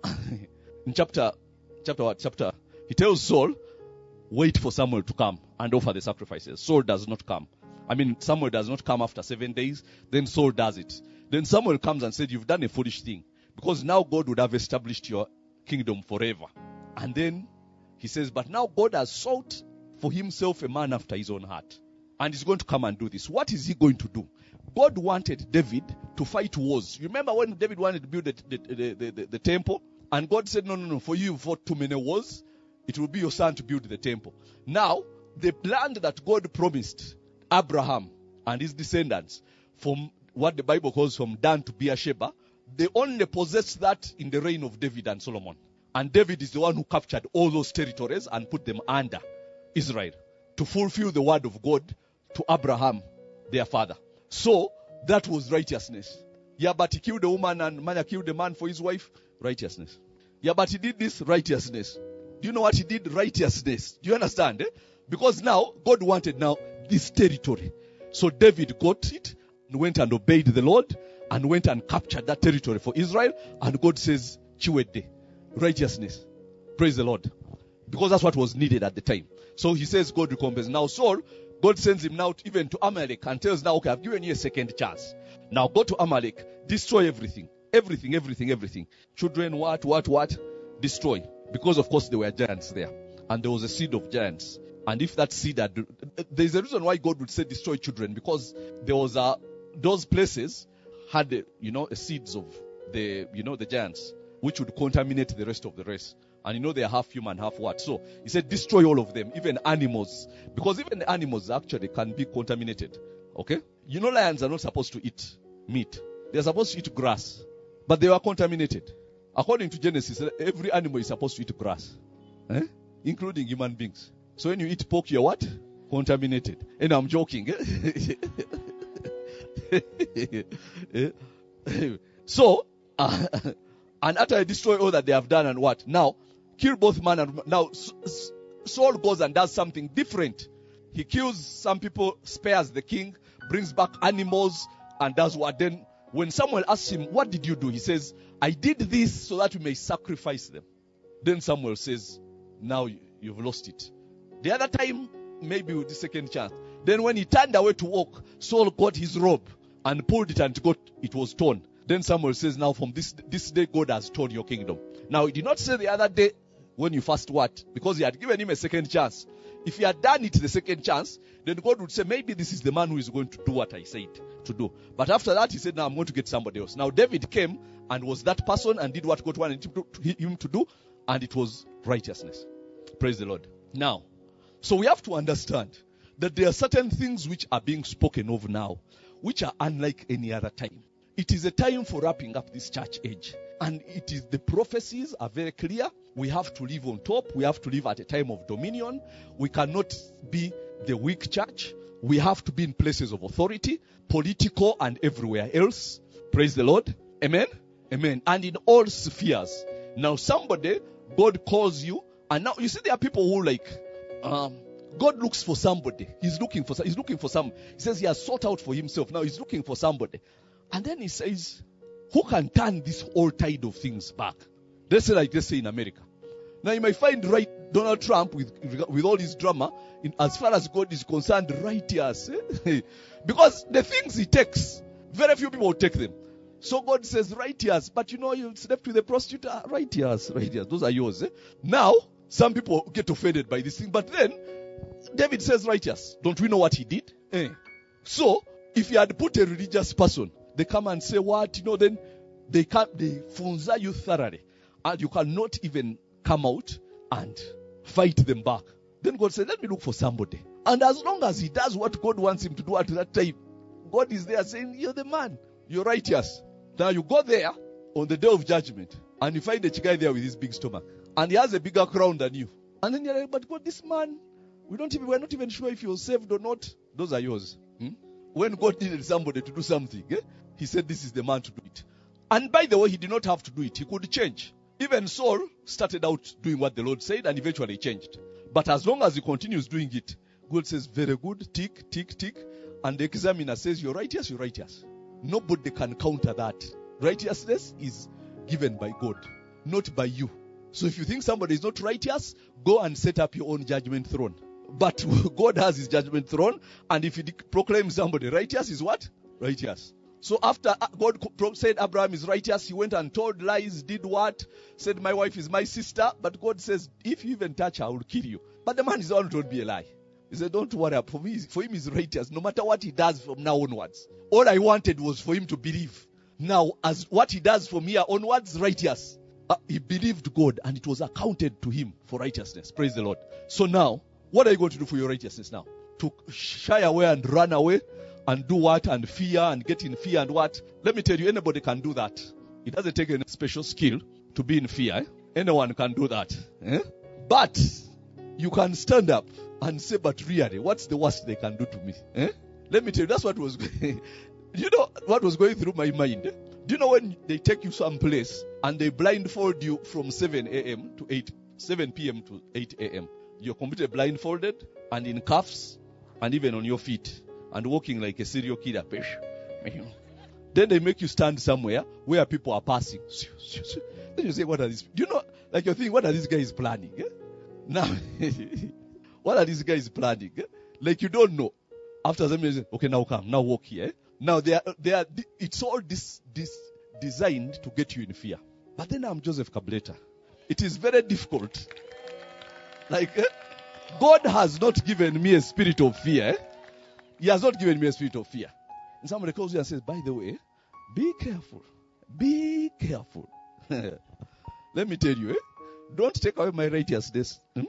in chapter, chapter what? Chapter, he tells Saul, wait for Samuel to come and offer the sacrifices. Saul does not come. I mean, Samuel does not come after seven days. Then Saul does it. Then Samuel comes and said, you've done a foolish thing. Because now God would have established your kingdom forever. And then he says, but now God has sought for himself a man after his own heart. And he's going to come and do this. What is he going to do? God wanted David to fight wars. You remember when David wanted to build the, the, the, the, the, the temple? And God said, no, no, no, for you, you fought too many wars. It will be your son to build the temple. Now, the land that God promised Abraham and his descendants, from what the Bible calls from Dan to Beersheba, they only possessed that in the reign of David and Solomon. And David is the one who captured all those territories and put them under Israel to fulfill the word of God to Abraham, their father. So, that was righteousness. Yeah, but he killed a woman and man killed a man for his wife. Righteousness. Yeah, but he did this. Righteousness. Do you know what he did? Righteousness. Do you understand? Eh? Because now, God wanted now this territory. So David got it and went and obeyed the Lord and went and captured that territory for Israel. And God says, Chiwede. Righteousness. Praise the Lord. Because that's what was needed at the time. So he says God recompenses. Now Saul, God sends him now to, even to Amalek and tells now, okay, I've given you a second chance. Now go to Amalek, destroy everything. Everything, everything, everything. Children, what, what, what? Destroy. Because of course there were giants there. And there was a seed of giants. And if that seed had, there's a reason why God would say destroy children. Because there was a, those places had, a, you know, a seeds of the, you know, the giants, which would contaminate the rest of the race. And you know they are half human, half what. So he said destroy all of them, even animals. Because even the animals actually can be contaminated. Okay? You know lions are not supposed to eat meat. They are supposed to eat grass. But they were contaminated. According to Genesis, every animal is supposed to eat grass. Eh? Including human beings. So when you eat pork, you're what? Contaminated. And I'm joking. So, uh, and after I destroy all that they have done and what? Now, kill both man and woman. Now, Saul goes and does something different. He kills some people, spares the king, brings back animals, and does what? Then, when Samuel asks him, what did you do? He says, I did this so that we may sacrifice them. Then Samuel says, now you've lost it. The other time, maybe with the second chance. Then when he turned away to walk, Saul got his robe and pulled it and got, it was torn. Then Samuel says, now from this, this day, God has torn your kingdom. Now, he did not say the other day when you first what? Because he had given him a second chance. If he had done it the second chance, then God would say, maybe this is the man who is going to do what I said to do. But after that, he said, now I'm going to get somebody else. Now, David came and was that person and did what God wanted him to do, and it was righteousness. Praise the Lord. Now, so we have to understand that there are certain things which are being spoken of now, which are unlike any other time. It is a time for wrapping up this church age. And it is, the prophecies are very clear. We have to live on top. We have to live at a time of dominion. We cannot be the weak church. We have to be in places of authority, political and everywhere else. Praise the Lord. Amen. Amen. And in all spheres. Now somebody, God calls you. And now you see there are people who like, um, God looks for somebody. He's looking for, he's looking for some. He says he has sought out for himself. Now he's looking for somebody. And then he says, who can turn this whole tide of things back? Let's say like they say in America. Now you might find right Donald Trump with, with all his drama, in, as far as God is concerned, righteous. Eh? Because the things he takes, very few people will take them. So God says righteous, but you know you slept with a prostitute, righteous, righteous. Those are yours. Eh? Now, some people get offended by this thing, but then David says righteous. Don't we know what he did? Eh? So, if you had put a religious person, they come and say what, you know, then they can they funza you thoroughly. And you cannot even come out and fight them back. Then God said, let me look for somebody. And as long as he does what God wants him to do at that time, God is there saying, you're the man. You're righteous. Now you go there on the day of judgment and you find a guy there with his big stomach. And he has a bigger crown than you. And then you're like, but God, this man, we don't even, we're not even sure if you're saved or not. Those are yours. Hmm? When God needed somebody to do something, eh, he said, this is the man to do it. And by the way, he did not have to do it. He could change. Even Saul started out doing what the Lord said and eventually changed. But as long as he continues doing it, God says, very good, tick, tick, tick. And the examiner says, you're righteous, you're righteous. Nobody can counter that. Righteousness is given by God, not by you. So if you think somebody is not righteous, go and set up your own judgment throne. But God has his judgment throne, and if he proclaims somebody righteous, is what? Righteous. So after God said Abraham is righteous, he went and told lies, did what? Said my wife is my sister. But God says, if you even touch her, I will kill you. But the man is the one who told me a lie. He said, don't worry, for me, for him he's righteous. No matter what he does from now onwards. All I wanted was for him to believe. Now, as what he does from here onwards, righteous. Uh, he believed God and it was accounted to him for righteousness. Praise the Lord. So now, what are you going to do for your righteousness now? To shy away and run away and do what? And fear and get in fear and what? Let me tell you, anybody can do that. It doesn't take any special skill to be in fear. Eh? Anyone can do that. Eh? But you can stand up and say, but really, what's the worst they can do to me? Eh? Let me tell you, that's what was going you know what was going through my mind? Do you know when they take you someplace and they blindfold you from seven a.m. to eight, seven p.m. to eight a.m. You're completely blindfolded and in cuffs and even on your feet and walking like a serial killer. Then they make you stand somewhere where people are passing. Then you say, what are these? Do you know, like you're thinking, what are these guys planning? Eh? Now, what are these guys planning? Eh? Like you don't know. After some reason, okay, now come, now walk here. Eh? Now they are, they are, it's all this, this designed to get you in fear. But then I'm Joseph Kableta. It is very difficult. Like, eh? God has not given me a spirit of fear. Eh? He has not given me a spirit of fear. And somebody calls you and says, by the way, be careful. Be careful. Let me tell you, eh? Don't take away my righteousness. Hmm?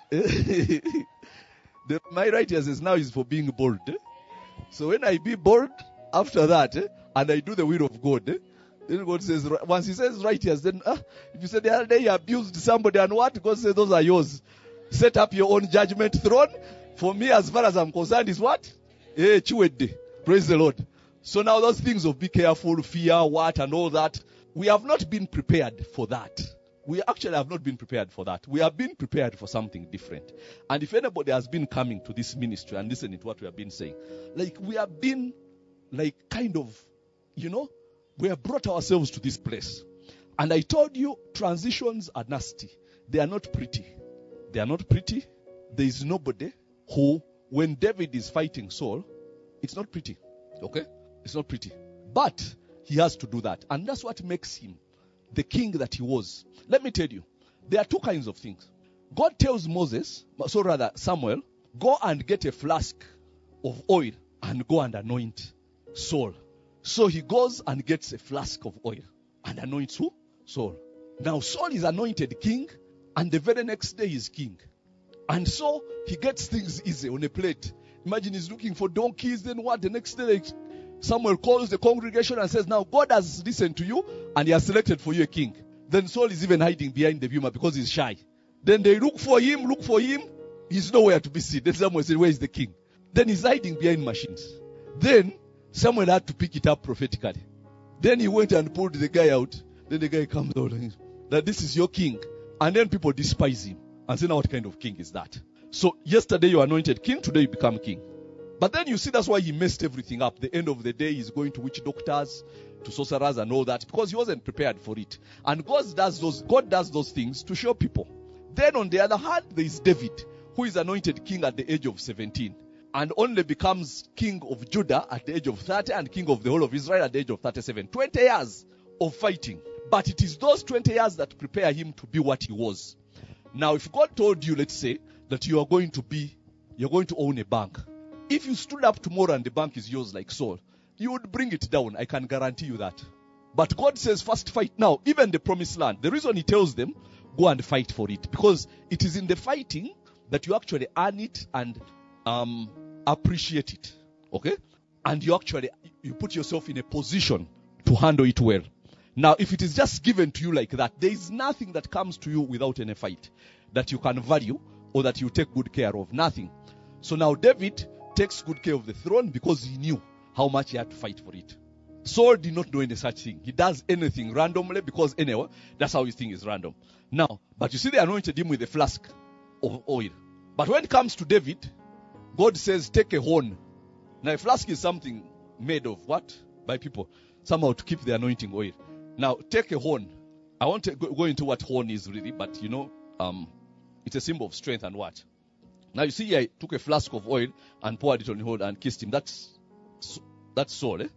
the, my righteousness now is for being bold. Eh? So when I be bold, after that, eh, and I do the will of God, eh, then God says, once he says righteous, then uh, if you say the other day you abused somebody and what? God says those are yours. Set up your own judgment throne. For me, as far as I'm concerned, is what? Eh, chiwede. Praise the Lord. So now those things of be careful, fear, what, and all that, we have not been prepared for that. We actually have not been prepared for that. We have been prepared for something different. And if anybody has been coming to this ministry and listening to what we have been saying, like we have been, like kind of, you know, we have brought ourselves to this place. And I told you, transitions are nasty. They are not pretty. They are not pretty. There is nobody who, when David is fighting Saul, it's not pretty. Okay? It's not pretty. But he has to do that. And that's what makes him the king that he was. Let me tell you, there are two kinds of things. God tells Moses, so rather Samuel, go and get a flask of oil and go and anoint Saul. So he goes and gets a flask of oil and anoints who? Saul. Now Saul is anointed king and the very next day he's king. And so he gets things easy on a plate. Imagine he's looking for donkeys, then what? The next day Samuel calls the congregation and says, now God has listened to you and he has selected for you a king. Then Saul is even hiding behind the bima because he's shy. Then they look for him, look for him. He's nowhere to be seen. Then Samuel said, where is the king? Then he's hiding behind machines. Then Samuel had to pick it up prophetically. Then he went and pulled the guy out. Then the guy comes out and says, that this is your king. And then people despise him and say, now what kind of king is that? So yesterday you anointed king, today you become king. But then you see that's why he messed everything up. The end of the day he's going to witch doctors, to sorcerers and all that, because he wasn't prepared for it. And God does those, God does those things to show people. Then on the other hand, there is David, who is anointed king at the age of seventeen. And only becomes king of Judah at the age of thirty and king of the whole of Israel at the age of thirty-seven. twenty years of fighting. But it is those twenty years that prepare him to be what he was. Now if God told you, let's say, that you are going to be, you're going to own a bank. If you stood up tomorrow and the bank is yours like Saul, you would bring it down. I can guarantee you that. But God says first fight. Now, even the promised land, the reason he tells them, go and fight for it. Because it is in the fighting that you actually earn it and um, appreciate it. Okay? And you actually, you put yourself in a position to handle it well. Now, if it is just given to you like that, there is nothing that comes to you without any fight that you can value or that you take good care of. Nothing. So now David takes good care of the throne because he knew how much he had to fight for it. Saul did not know any such thing. He does anything randomly because anyway, that's how his thing is random. Now, but you see they anointed him with a flask of oil. But when it comes to David, God says take a horn. Now a flask is something made of what? By people. Somehow to keep the anointing oil. Now take a horn. I won't go into what horn is really, but you know, um, it's a symbol of strength and what? Now you see I took a flask of oil and poured it on the horn and kissed him. That's that's Saul, eh?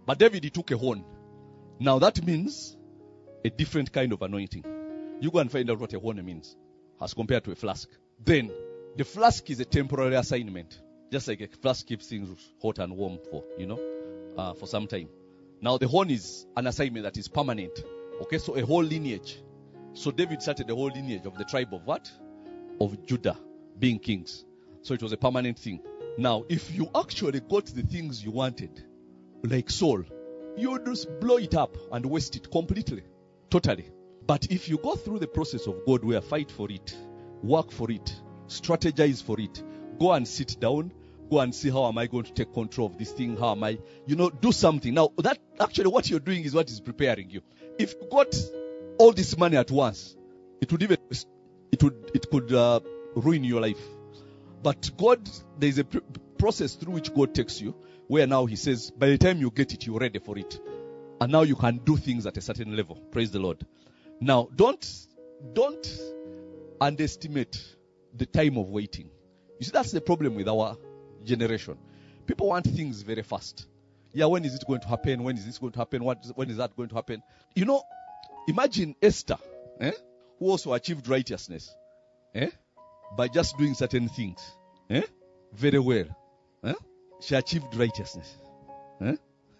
But David, he took a horn. Now that means a different kind of anointing. You go and find out what a horn means as compared to a flask. Then, the flask is a temporary assignment. Just like a flask keeps things hot and warm for, you know, uh, for some time. Now the horn is an assignment that is permanent. Okay, so a whole lineage. So David started the whole lineage of the tribe of what? Of Judah being kings. So it was a permanent thing. Now, if you actually got the things you wanted, like Saul, you would just blow it up and waste it completely. Totally. But if you go through the process of God where fight for it, work for it, strategize for it, go and sit down, go and see how am I going to take control of this thing, how am I, you know, do something. Now, that actually what you're doing is what is preparing you. If you got all this money at once, it would even, it would, it could uh, ruin your life. But God, there is a pr- process through which God takes you, where now He says, by the time you get it, you're ready for it. And now you can do things at a certain level. Praise the Lord. Now, don't, don't underestimate the time of waiting. You see, that's the problem with our generation. People want things very fast. Yeah, when is it going to happen? When is this going to happen? What, when is that going to happen? You know, imagine Esther, eh, who also achieved righteousness, eh, by just doing certain things, eh, very well. Eh? She achieved righteousness. Eh?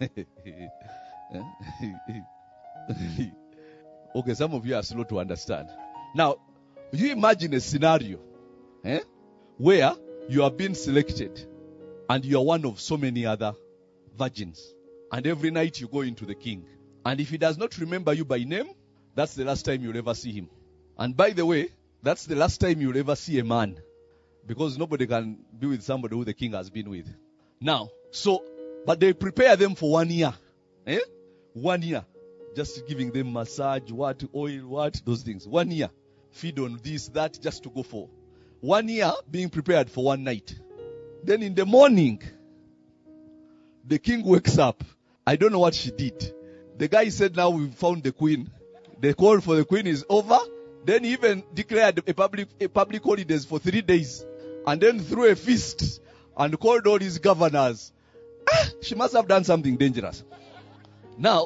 Okay, some of you are slow to understand. Now, you imagine a scenario, eh, where you have been selected and you are one of so many other virgins. And every night you go into the king. And if he does not remember you by name, that's the last time you'll ever see him. And by the way, that's the last time you'll ever see a man. Because nobody can be with somebody who the king has been with. Now, so, but they prepare them for one year. Eh? One year. Just giving them massage, what, oil, what, those things. One year. Feed on this, that, just to go for. One year being prepared for one night. Then in the morning, the king wakes up. I don't know what she did. The guy said, now we've found the queen. The call for the queen is over. Then he even declared a public, a public holidays for three days. And then threw a feast and called all his governors. Ah, she must have done something dangerous. Now,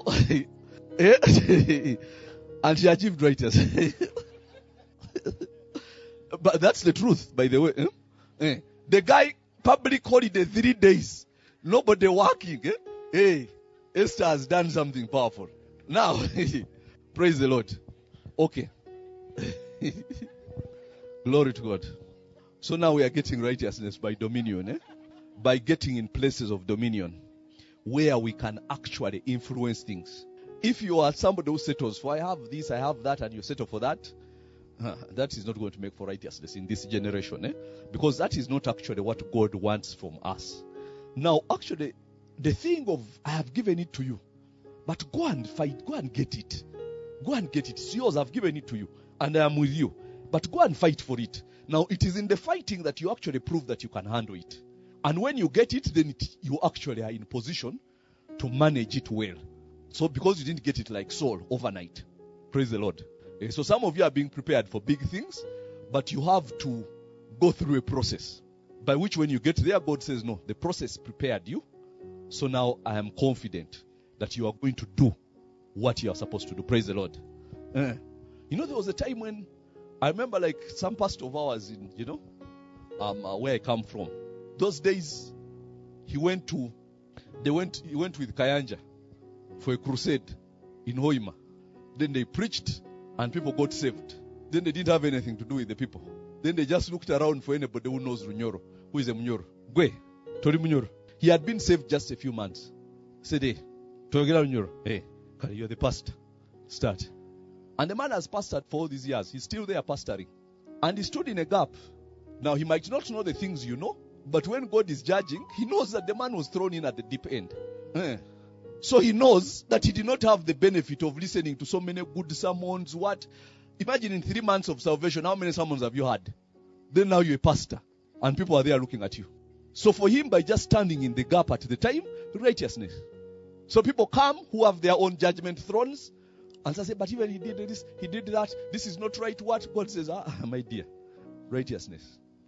and she achieved righteousness. But that's the truth, by the way. Eh? Eh. The guy, public holiday, three days. Nobody working. Eh? Hey, Esther has done something powerful. Now, praise the Lord. Okay. Glory to God. So now we are getting righteousness by dominion. Eh? By getting in places of dominion. Where we can actually influence things. If you are somebody who settles for, I have this, I have that, and you settle for that, uh, that is not going to make for righteousness in this generation. Eh? Because that is not actually what God wants from us. Now, actually, the thing of, I have given it to you, but go and fight, go and get it. Go and get it. It's yours, I've given it to you, and I am with you. But go and fight for it. Now, it is in the fighting that you actually prove that you can handle it. And when you get it, then it, you actually are in position to manage it well. So because you didn't get it like Saul overnight. Praise the Lord. Okay, so some of you are being prepared for big things, but you have to go through a process. By which when you get there, God says, no, the process prepared you. So now I am confident that you are going to do what you are supposed to do. Praise the Lord. Uh, you know, there was a time when I remember like some pastor of ours in, you know, um, uh, where I come from. Those days, he went to, they went, he went with Kayanja for a crusade in Hoima. Then they preached and people got saved. Then they didn't have anything to do with the people. Then they just looked around for anybody who knows Runyoro. Who is a Munyoro? Gwe, Tori Munyoro. He had been saved just a few months. Said, hey, Tori Munyoro, hey, you're the pastor. Start. And the man has pastored for all these years. He's still there pastoring. And he stood in a gap. Now, he might not know the things you know, but when God is judging, he knows that the man was thrown in at the deep end. Eh. So he knows that he did not have the benefit of listening to so many good sermons. What? Imagine in three months of salvation, how many sermons have you had? Then now you're a pastor, and people are there looking at you. So for him, by just standing in the gap at the time, righteousness. So people come who have their own judgment thrones, and say, but even he did this, he did that, this is not right. What? God says, ah, my dear, righteousness.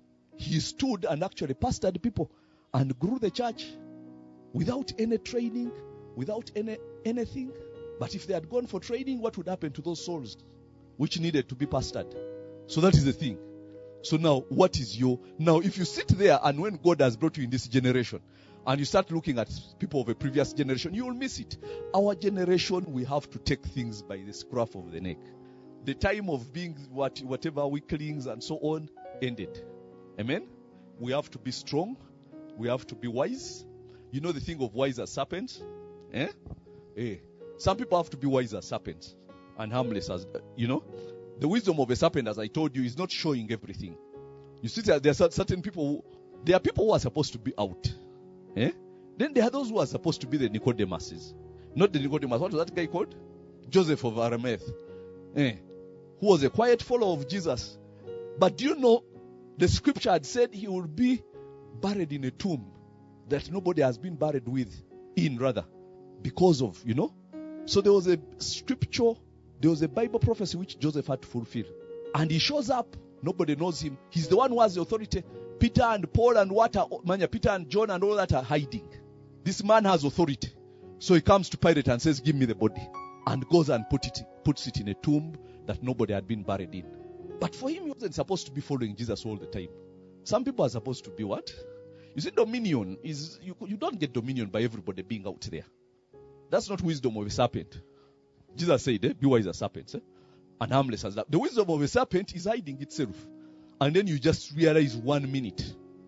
He stood and actually pastored people and grew the church without any training, without any anything. But if they had gone for training, what would happen to those souls which needed to be pastored? So that is the thing. So now, what is your... Now, if you sit there and when God has brought you in this generation, and you start looking at people of a previous generation, you will miss it. Our generation, we have to take things by the scruff of the neck. The time of being what, whatever weaklings and so on ended. Amen? We have to be strong. We have to be wise. You know the thing of wise as serpents? Eh? Eh. Some people have to be wise as serpents and harmless as, you know. The wisdom of a serpent, as I told you, is not showing everything. You see, there are certain people, who, there are people who are supposed to be out. Eh? Then there are those who are supposed to be the Nicodemuses. Not the Nicodemus. What was that guy called? Joseph of Arimathea. Eh? Who was a quiet follower of Jesus. But do you know, the scripture had said he would be buried in a tomb that nobody has been buried with, in rather, because of, you know. So there was a scripture, there was a Bible prophecy which Joseph had to fulfill. And he shows up, nobody knows him. He's the one who has the authority. Peter and Paul and what are, man, Peter and John and all that are hiding. This man has authority. So he comes to Pilate and says, give me the body. And goes and put it, puts it in a tomb that nobody had been buried in. But for him, he wasn't supposed to be following Jesus all the time. Some people are supposed to be what? You see, dominion is, you, you don't get dominion by everybody being out there. That's not wisdom of a serpent. Jesus said, eh, be wise as serpents, eh? And harmless as that. The wisdom of a serpent is hiding itself. And then you just realize one minute,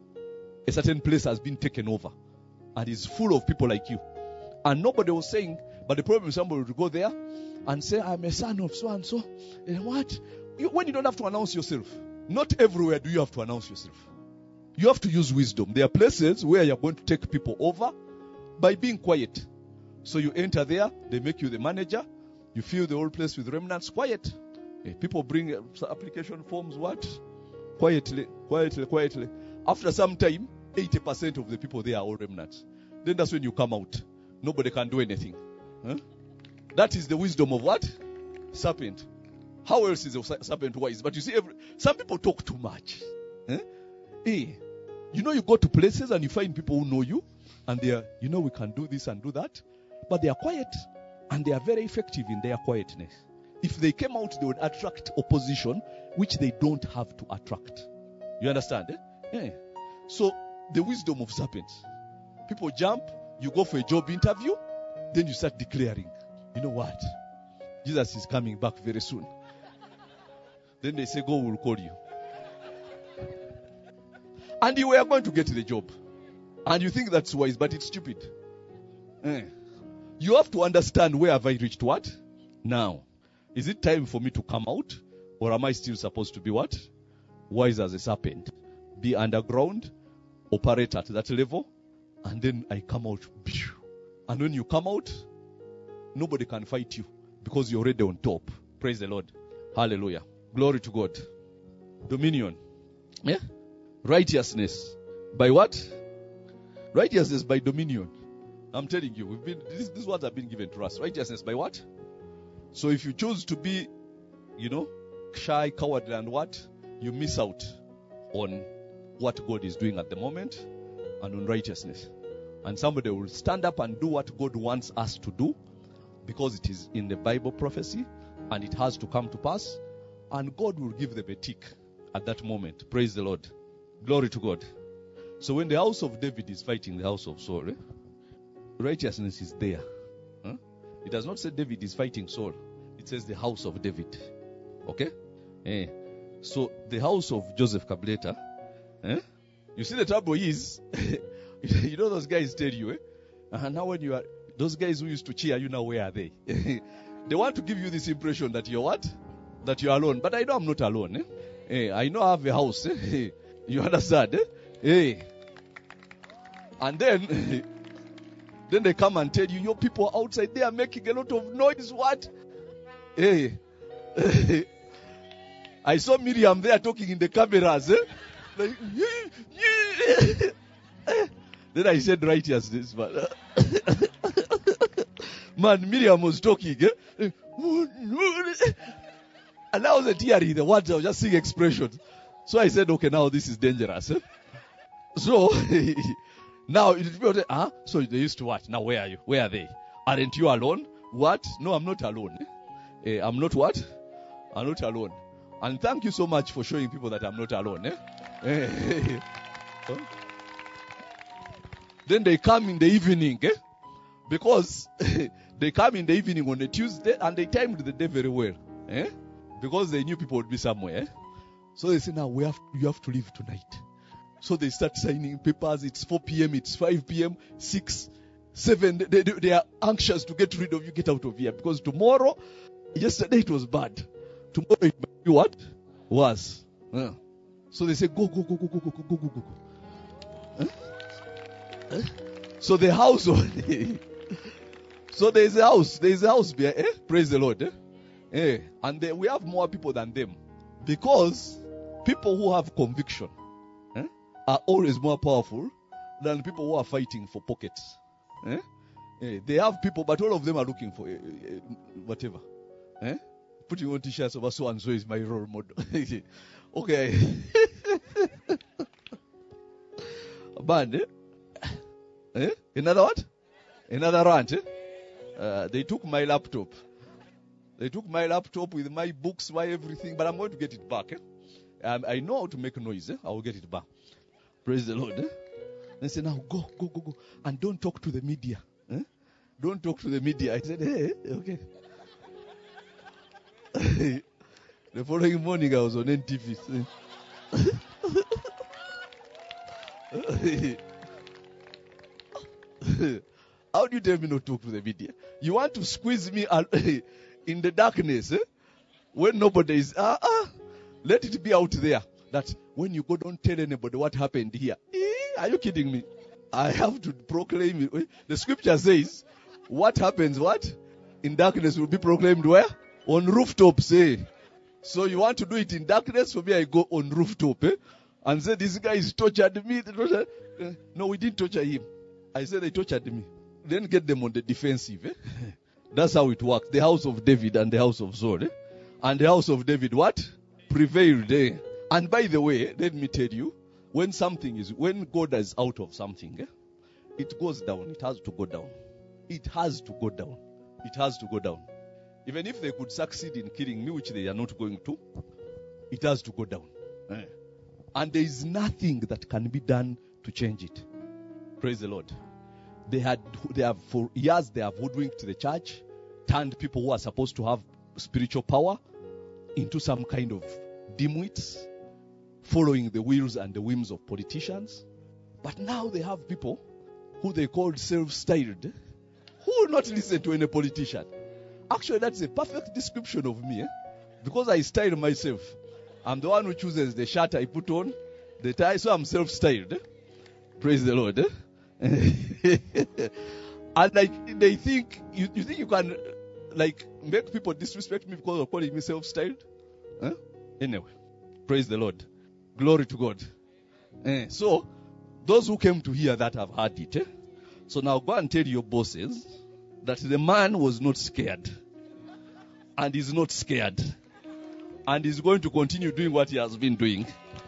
a certain place has been taken over. And is full of people like you. And nobody was saying, but the problem is somebody would go there and say, I'm a son of so-and-so. And what? You, when you don't have to announce yourself. Not everywhere do you have to announce yourself. You have to use wisdom. There are places where you're going to take people over by being quiet. So you enter there, they make you the manager. You fill the whole place with remnants, quiet. Eh, people bring uh, application forms, what? Quietly, quietly, quietly. After some time, eighty percent of the people there are all remnants. Then that's when you come out. Nobody can do anything. Huh? That is the wisdom of what? Serpent. How else is a serpent wise? But you see, every, some people talk too much. Eh? Hey, you know, you go to places and you find people who know you. And they are, you know, we can do this and do that. But they are quiet. And they are very effective in their quietness. If they came out, they would attract opposition, which they don't have to attract. You understand? Eh? Yeah. So, the wisdom of serpents. People jump, you go for a job interview, then you start declaring, you know what? Jesus is coming back very soon. Then they say, God will call you. And you were going to get the job. And you think that's wise, but it's stupid. Eh. You have to understand, where have I reached what? Now, is it time for me to come out? Or am I still supposed to be what? Wise as a serpent. Be underground, operate at that level, and then I come out. And when you come out, nobody can fight you because you're already on top. Praise the Lord. Hallelujah. Glory to God. Dominion. Yeah? Righteousness. By what? Righteousness by dominion. I'm telling you, we've been this, these words have been given to us. Righteousness by what? So if you choose to be, you know, shy, cowardly, and what, you miss out on what God is doing at the moment and on righteousness. And somebody will stand up and do what God wants us to do because it is in the Bible prophecy and it has to come to pass. And God will give them a tick at that moment. Praise the Lord. Glory to God. So when the house of David is fighting the house of Saul, eh, righteousness is there. Huh? It does not say David is fighting Saul. It says the house of David. Okay? Eh. So the house of Joseph Kableta, eh? You see the trouble is, you know those guys tell you, eh? Uh, now when you are, those guys who used to cheer you, now where are they? They want to give you this impression that you're what? That you're alone. But I know I'm not alone. Eh? Eh, I know I have a house. Eh? You understand? Eh? Eh. And then, then they come and tell you, your people outside, they are making a lot of noise. What? Hey. I saw Miriam there talking in the cameras. Eh? Like, then I said righteousness, man. Man, Miriam was talking. Eh? And I wasn't hearing the words, I was just seeing expressions. So I said, okay, now this is dangerous. Eh? So, now, people say, huh? So they used to what? Now where are you? Where are they? Aren't you alone? What? No, I'm not alone. Eh? Eh, I'm not what? I'm not alone. And thank you so much for showing people that I'm not alone. Eh? Eh, huh? Then they come in the evening. Eh? Because they come in the evening on a Tuesday and they timed the day very well. Eh? Because they knew people would be somewhere. Eh? So they say, now we have you have to leave tonight. So they start signing papers. It's four p.m., it's five p.m., six, seven. They, they, they are anxious to get rid of you, get out of here. Because tomorrow, yesterday it was bad. Tomorrow it might be what? Worse. Uh. So they say, go, go, go, go, go, go, go, go, go, go. Huh? Huh? So the house, so there is a house, there is a house there, eh? Praise the Lord. Eh? Eh? And they, we have more people than them. Because people who have conviction eh, are always more powerful than people who are fighting for pockets. Eh? Eh, they have people, but all of them are looking for eh, eh, whatever. Eh? Putting on t-shirts over so and so is my role model. Okay. Band, eh? Eh? Another what? Another rant. Eh? Uh, they took my laptop. They took my laptop with my books, my everything, but I'm going to get it back. Eh? Um, I know how to make noise. Eh? I will get it back. Praise the Lord. Eh? They say, now go, go, go, go. And don't talk to the media. Eh? Don't talk to the media. I said, hey, okay. The following morning, I was on N T V. How do you tell me not to talk to the media? You want to squeeze me in the darkness, eh? When nobody is, ah, ah, let it be out there. That when you go, don't tell anybody what happened here. Eh, are you kidding me? I have to proclaim it. The scripture says, what happens, what? In darkness will be proclaimed where? On rooftops, eh? So you want to do it in darkness? For me, I go on rooftop, eh? And say, this guy is tortured me. Tortured. Uh, no, we didn't torture him. I said they tortured me. Then get them on the defensive, eh? That's how it works. The house of David and the house of Saul. Eh? And the house of David, what? Prevailed. Eh? And by the way, let me tell you, when something is, when God is out of something, eh? It goes down. It has to go down. It has to go down. It has to go down. Even if they could succeed in killing me, which they are not going to, it has to go down. Eh? And there is nothing that can be done to change it. Praise the Lord. They had, they have, for years, they have hoodwinked the church, turned people who are supposed to have spiritual power into some kind of dimwits, following the wills and the whims of politicians. But now they have people who they called self-styled, who will not listen to any politician. Actually, that's a perfect description of me, eh? Because I style myself. I'm the one who chooses the shirt I put on, the tie, so I'm self-styled. Eh? Praise the Lord. Eh? And like they think you, you think you can like make people disrespect me because of calling me self-styled? Eh? Anyway, praise the Lord. Glory to God. Eh, so those who came to hear that have heard it. Eh? So now go and tell your bosses that the man was not scared. And is not scared. And is going to continue doing what he has been doing.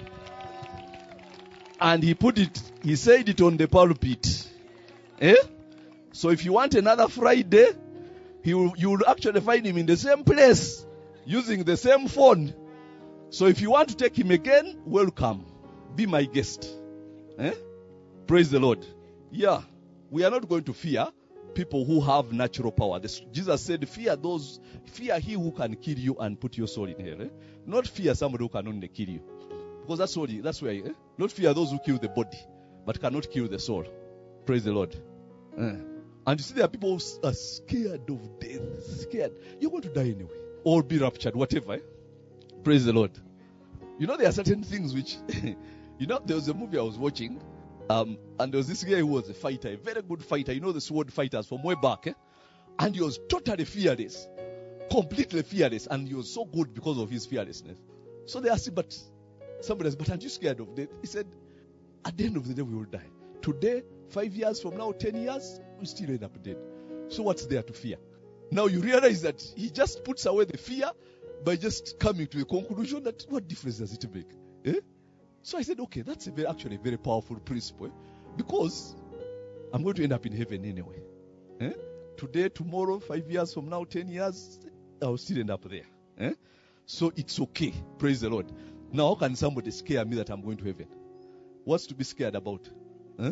And he put it, he said it on the pulpit. Eh? So if you want another Friday, he will, you will actually find him in the same place, using the same phone. So if you want to take him again, welcome. Be my guest. Eh? Praise the Lord. Yeah. We are not going to fear people who have natural power. This, Jesus said, fear those, fear he who can kill you and put your soul in hell. Eh? Not fear somebody who can only kill you. Because that's what, that's where, eh? Not fear those who kill the body, but cannot kill the soul. Praise the Lord. Eh. And you see there are people who are scared of death. Scared. You're going to die anyway. Or be raptured, whatever. Eh? Praise the Lord. You know, there are certain things which, you know, there was a movie I was watching, um, and there was this guy who was a fighter, a very good fighter. You know the sword fighters from way back, eh? And he was totally fearless, completely fearless, and he was so good because of his fearlessness. So they asked him, but somebody said, but aren't you scared of death? He said, at the end of the day, we will die. Today, five years from now, ten years, we still end up dead. So what's there to fear? Now you realize that he just puts away the fear by just coming to the conclusion that what difference does it make? Eh? So I said, okay, that's a very, actually a very powerful principle. Eh? Because I'm going to end up in heaven anyway. Eh? today, tomorrow, five years from now, ten years, I'll still end up there. Eh? So it's okay. Praise the Lord. Now, how can somebody scare me that I'm going to heaven? What's to be scared about? Huh?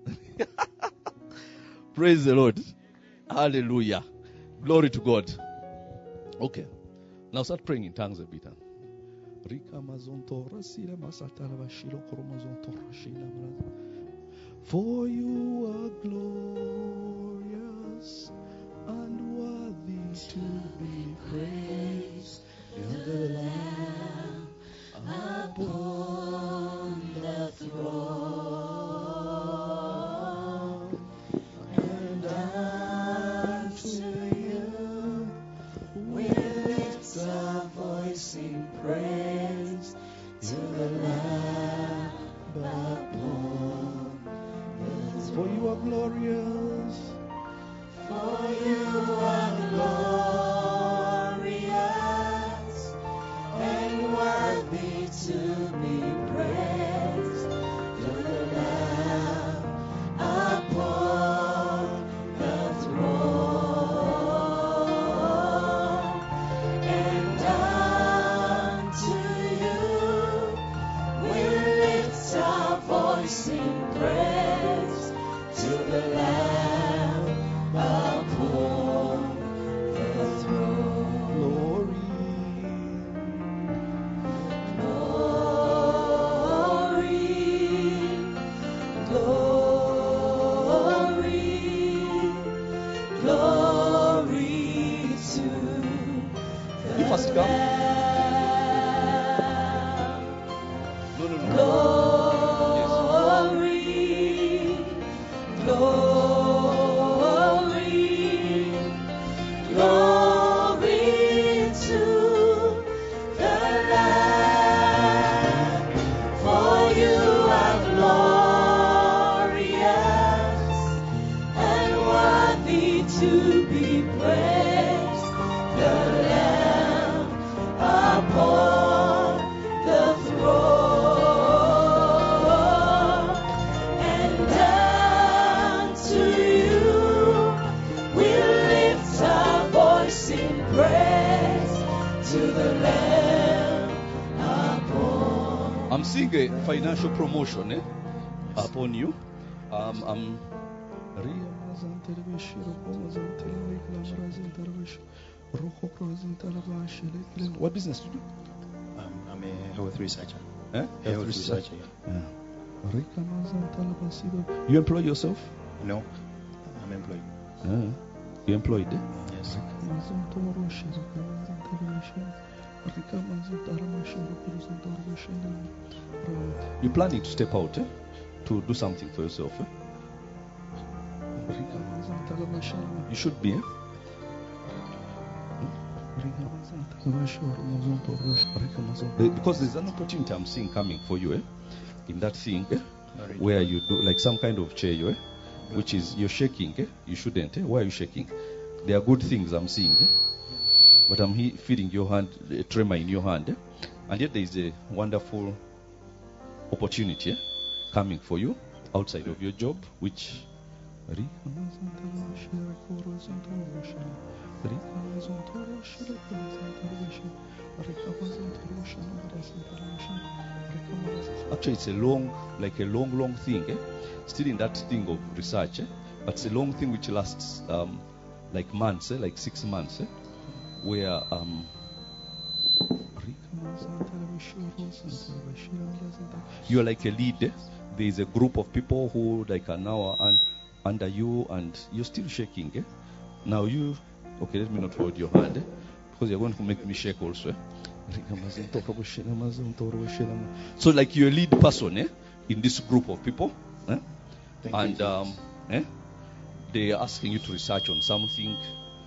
Praise the Lord. Hallelujah. Glory to God. Okay. Now start praying in tongues a bit. Huh? For you are glorious and worthy to be praised. You're the Lamb upon the throne, and unto you we lift our voice in praise to the Lamb upon the throne. For you are glorious, for you are glorious and worthy to be praised, to the Lamb upon the throne, and unto you we lift our voice in praise to the Lamb upon the throne. Glory. Must come. No, no, no. Glory, yes. Glory, glory to the Lamb. For you are glorious and worthy to be praised. The Lamb upon the throne, and unto you we lift our voice in praise to the Lamb upon. I'm seeing a financial promotion eh, upon you. Um, I'm. What business do you do? Um, I'm a health researcher. Eh? Health, health researcher, yeah. yeah. You employ yourself? No, I'm employed. Uh, you employed? Eh? Yes. You're planning to step out eh? to do something for yourself? Eh? You should be. Eh? Because there's an opportunity I'm seeing coming for you, eh? In that thing, eh? Where you do like some kind of chair, eh? Which is you're shaking, eh? You shouldn't. Eh? Why are you shaking? There are good things I'm seeing, eh? But I'm he- feeling your hand, a tremor in your hand, eh? And yet there is a wonderful opportunity eh? Coming for you outside of your job, which. Actually, it's a long, like a long, long thing. Eh? Still in that thing of research, eh? But it's a long thing which lasts um, like months, eh? Like six months, eh? Where um, you're like a lead. Eh? There is a group of people who like are now un- under you, and you're still shaking. Eh? Now you, okay, let me not hold your hand, eh? Because you're going to make me shake also. Eh? So like you're a lead person eh? In this group of people. Eh? And um, eh? They are asking you to research on something.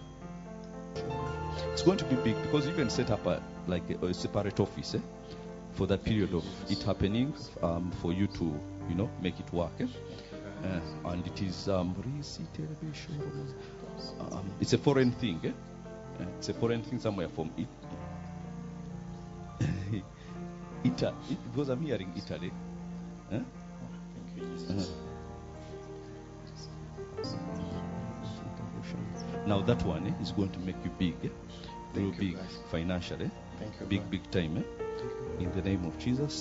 It's going to be big because you can set up a, like a, a separate office eh? For that period of it happening, um, for you to, you know, make it work. Eh? Uh, and it is um, um, it's a foreign thing. Eh? Uh, it's a foreign thing somewhere from it. Italy, because I'm hearing Italy. Eh? Uh. Now that one eh, is going to make you big. Eh? Real Thank you, big guys. financially. Thank you. Big, God. big time. Eh? In the name of Jesus.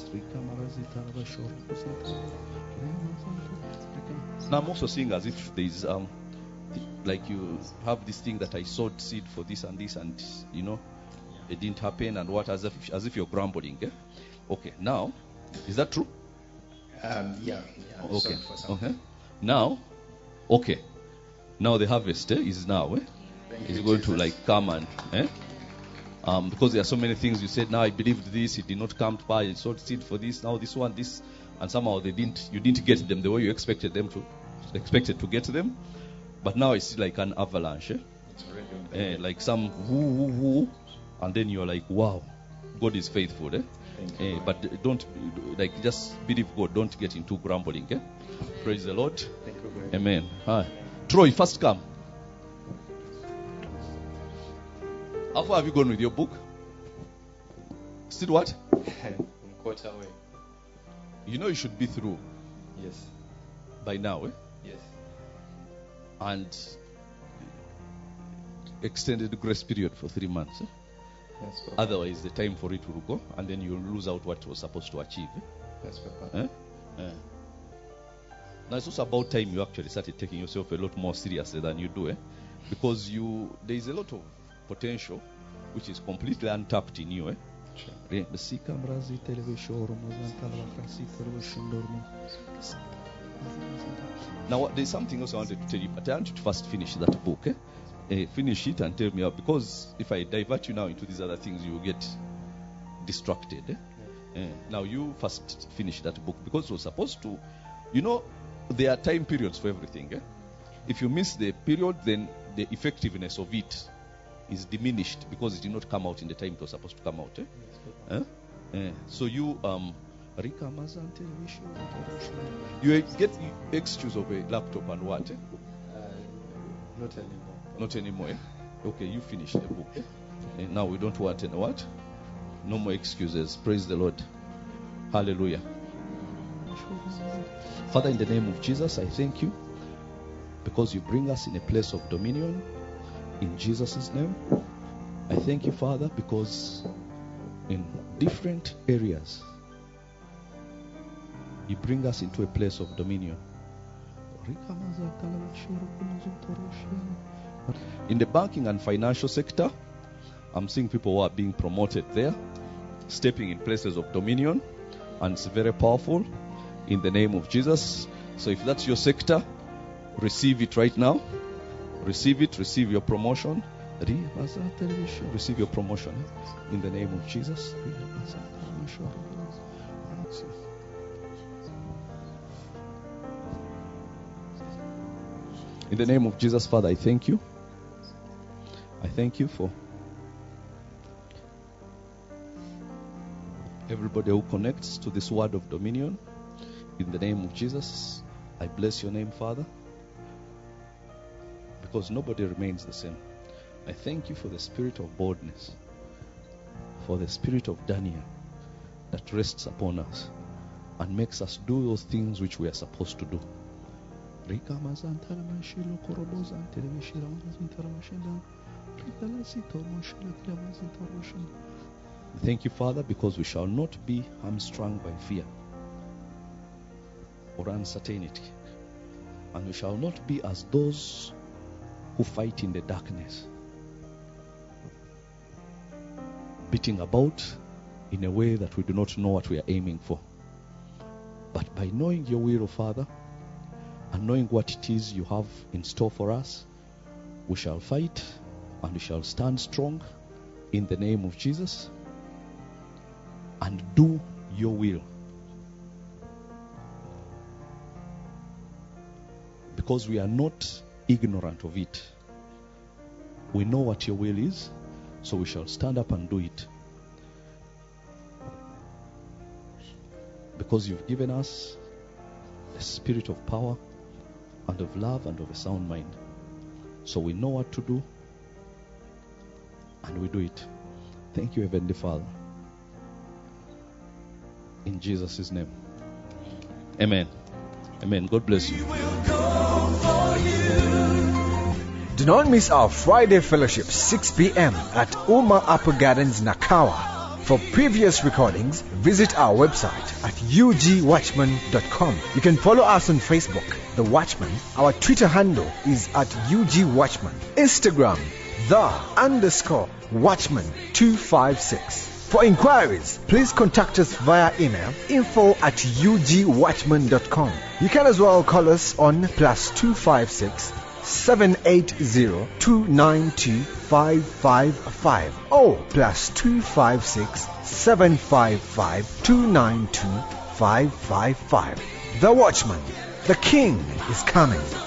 Now I'm also seeing as if there's um th- like you have this thing that I sowed seed for this and this and you know it didn't happen and what as if as if you're grumbling. Eh? Okay, now is that true? Um, yeah. yeah I'm Okay. sorry for some. Okay. Now, okay. Now the harvest eh, is now. Eh? Thank Is you, going to Jesus. like come and eh? Um, because there are so many things you said. Now I believed this, it did not come to pass. I sowed seed for this. Now this one, this, and somehow they didn't. You didn't get them the way you expected them to, expected to get them. But now it's like an avalanche, eh? It's already on Eh, like some woo woo woo, and then you're like, wow, God is faithful, eh? Thank you, Eh, God. but don't like just believe God. Don't get into grumbling, eh? Praise the Lord. Thank you, God. Amen. Hi. Troy, first come. How far have you gone with your book? Still what? I'm quarter way. You know you should be through Yes. by now, eh? Yes. And extended grace period for three months. Eh? Yes, Papa. Otherwise, the time for it will go, and then you'll lose out what you were supposed to achieve. Eh? Yes, Papa. Eh? Eh. Now it's also about time you actually started taking yourself a lot more seriously than you do, eh? Because you there is a lot of potential which is completely untapped in you, eh? Sure. Now what- there's something else I wanted to tell you, but I want you to first finish that book, eh? Eh, finish it and tell me how, because if I divert you now into these other things, you will get distracted. Eh? Eh, now you first finish that book because you're supposed to, you know, there are time periods for everything. Eh? If you miss the period, then the effectiveness of it is diminished because it did not come out in the time it was supposed to come out. Eh? Eh? Eh, so you um you get excuse of a laptop and what? Eh? Uh, not anymore. Not anymore. Eh? Okay, you finish the book. Eh? And now we don't want any what? No more excuses. Praise the Lord. Hallelujah. Father, in the name of Jesus, I thank you because you bring us in a place of dominion. In Jesus' name. I thank you, Father, because in different areas you bring us into a place of dominion. In the banking and financial sector, I'm seeing people who are being promoted there, stepping in places of dominion, and it's very powerful in the name of Jesus. So if that's your sector, receive it right now. Receive it, receive your promotion. Receive your promotion in the name of Jesus. In the name of Jesus, Father, I thank you. I thank you for everybody who connects to this word of dominion. In the name of Jesus, I bless your name, Father, because nobody remains the same. I thank you for the spirit of boldness, for the spirit of Daniel that rests upon us and makes us do those things which we are supposed to do. Thank you, Father, because we shall not be hamstrung by fear or uncertainty, and we shall not be as those who fight in the darkness, beating about in a way that we do not know what we are aiming for. But by knowing your will, Father, and knowing what it is you have in store for us, we shall fight and we shall stand strong in the name of Jesus and do your will. Because we are not ignorant of it. We know what your will is, so we shall stand up and do it. Because you've given us a spirit of power and of love and of a sound mind. So we know what to do and we do it. Thank you, Heavenly Father. In Jesus' name. Amen. Amen. God bless you. We will go for you. Do not miss our Friday fellowship six p.m. at Uma Upper Gardens, Nakawa. For previous recordings, visit our website at u g watchman dot com. You can follow us on Facebook, The Watchman. Our Twitter handle is at U G Watchman. Instagram, The underscore Watchman two five six. For inquiries, please contact us via email info at u g watchman dot com. You can as well call us on plus two five six seven eight zero two nine two five five five or plus two five six seven five five two nine two five five five. The Watchman, the King is coming.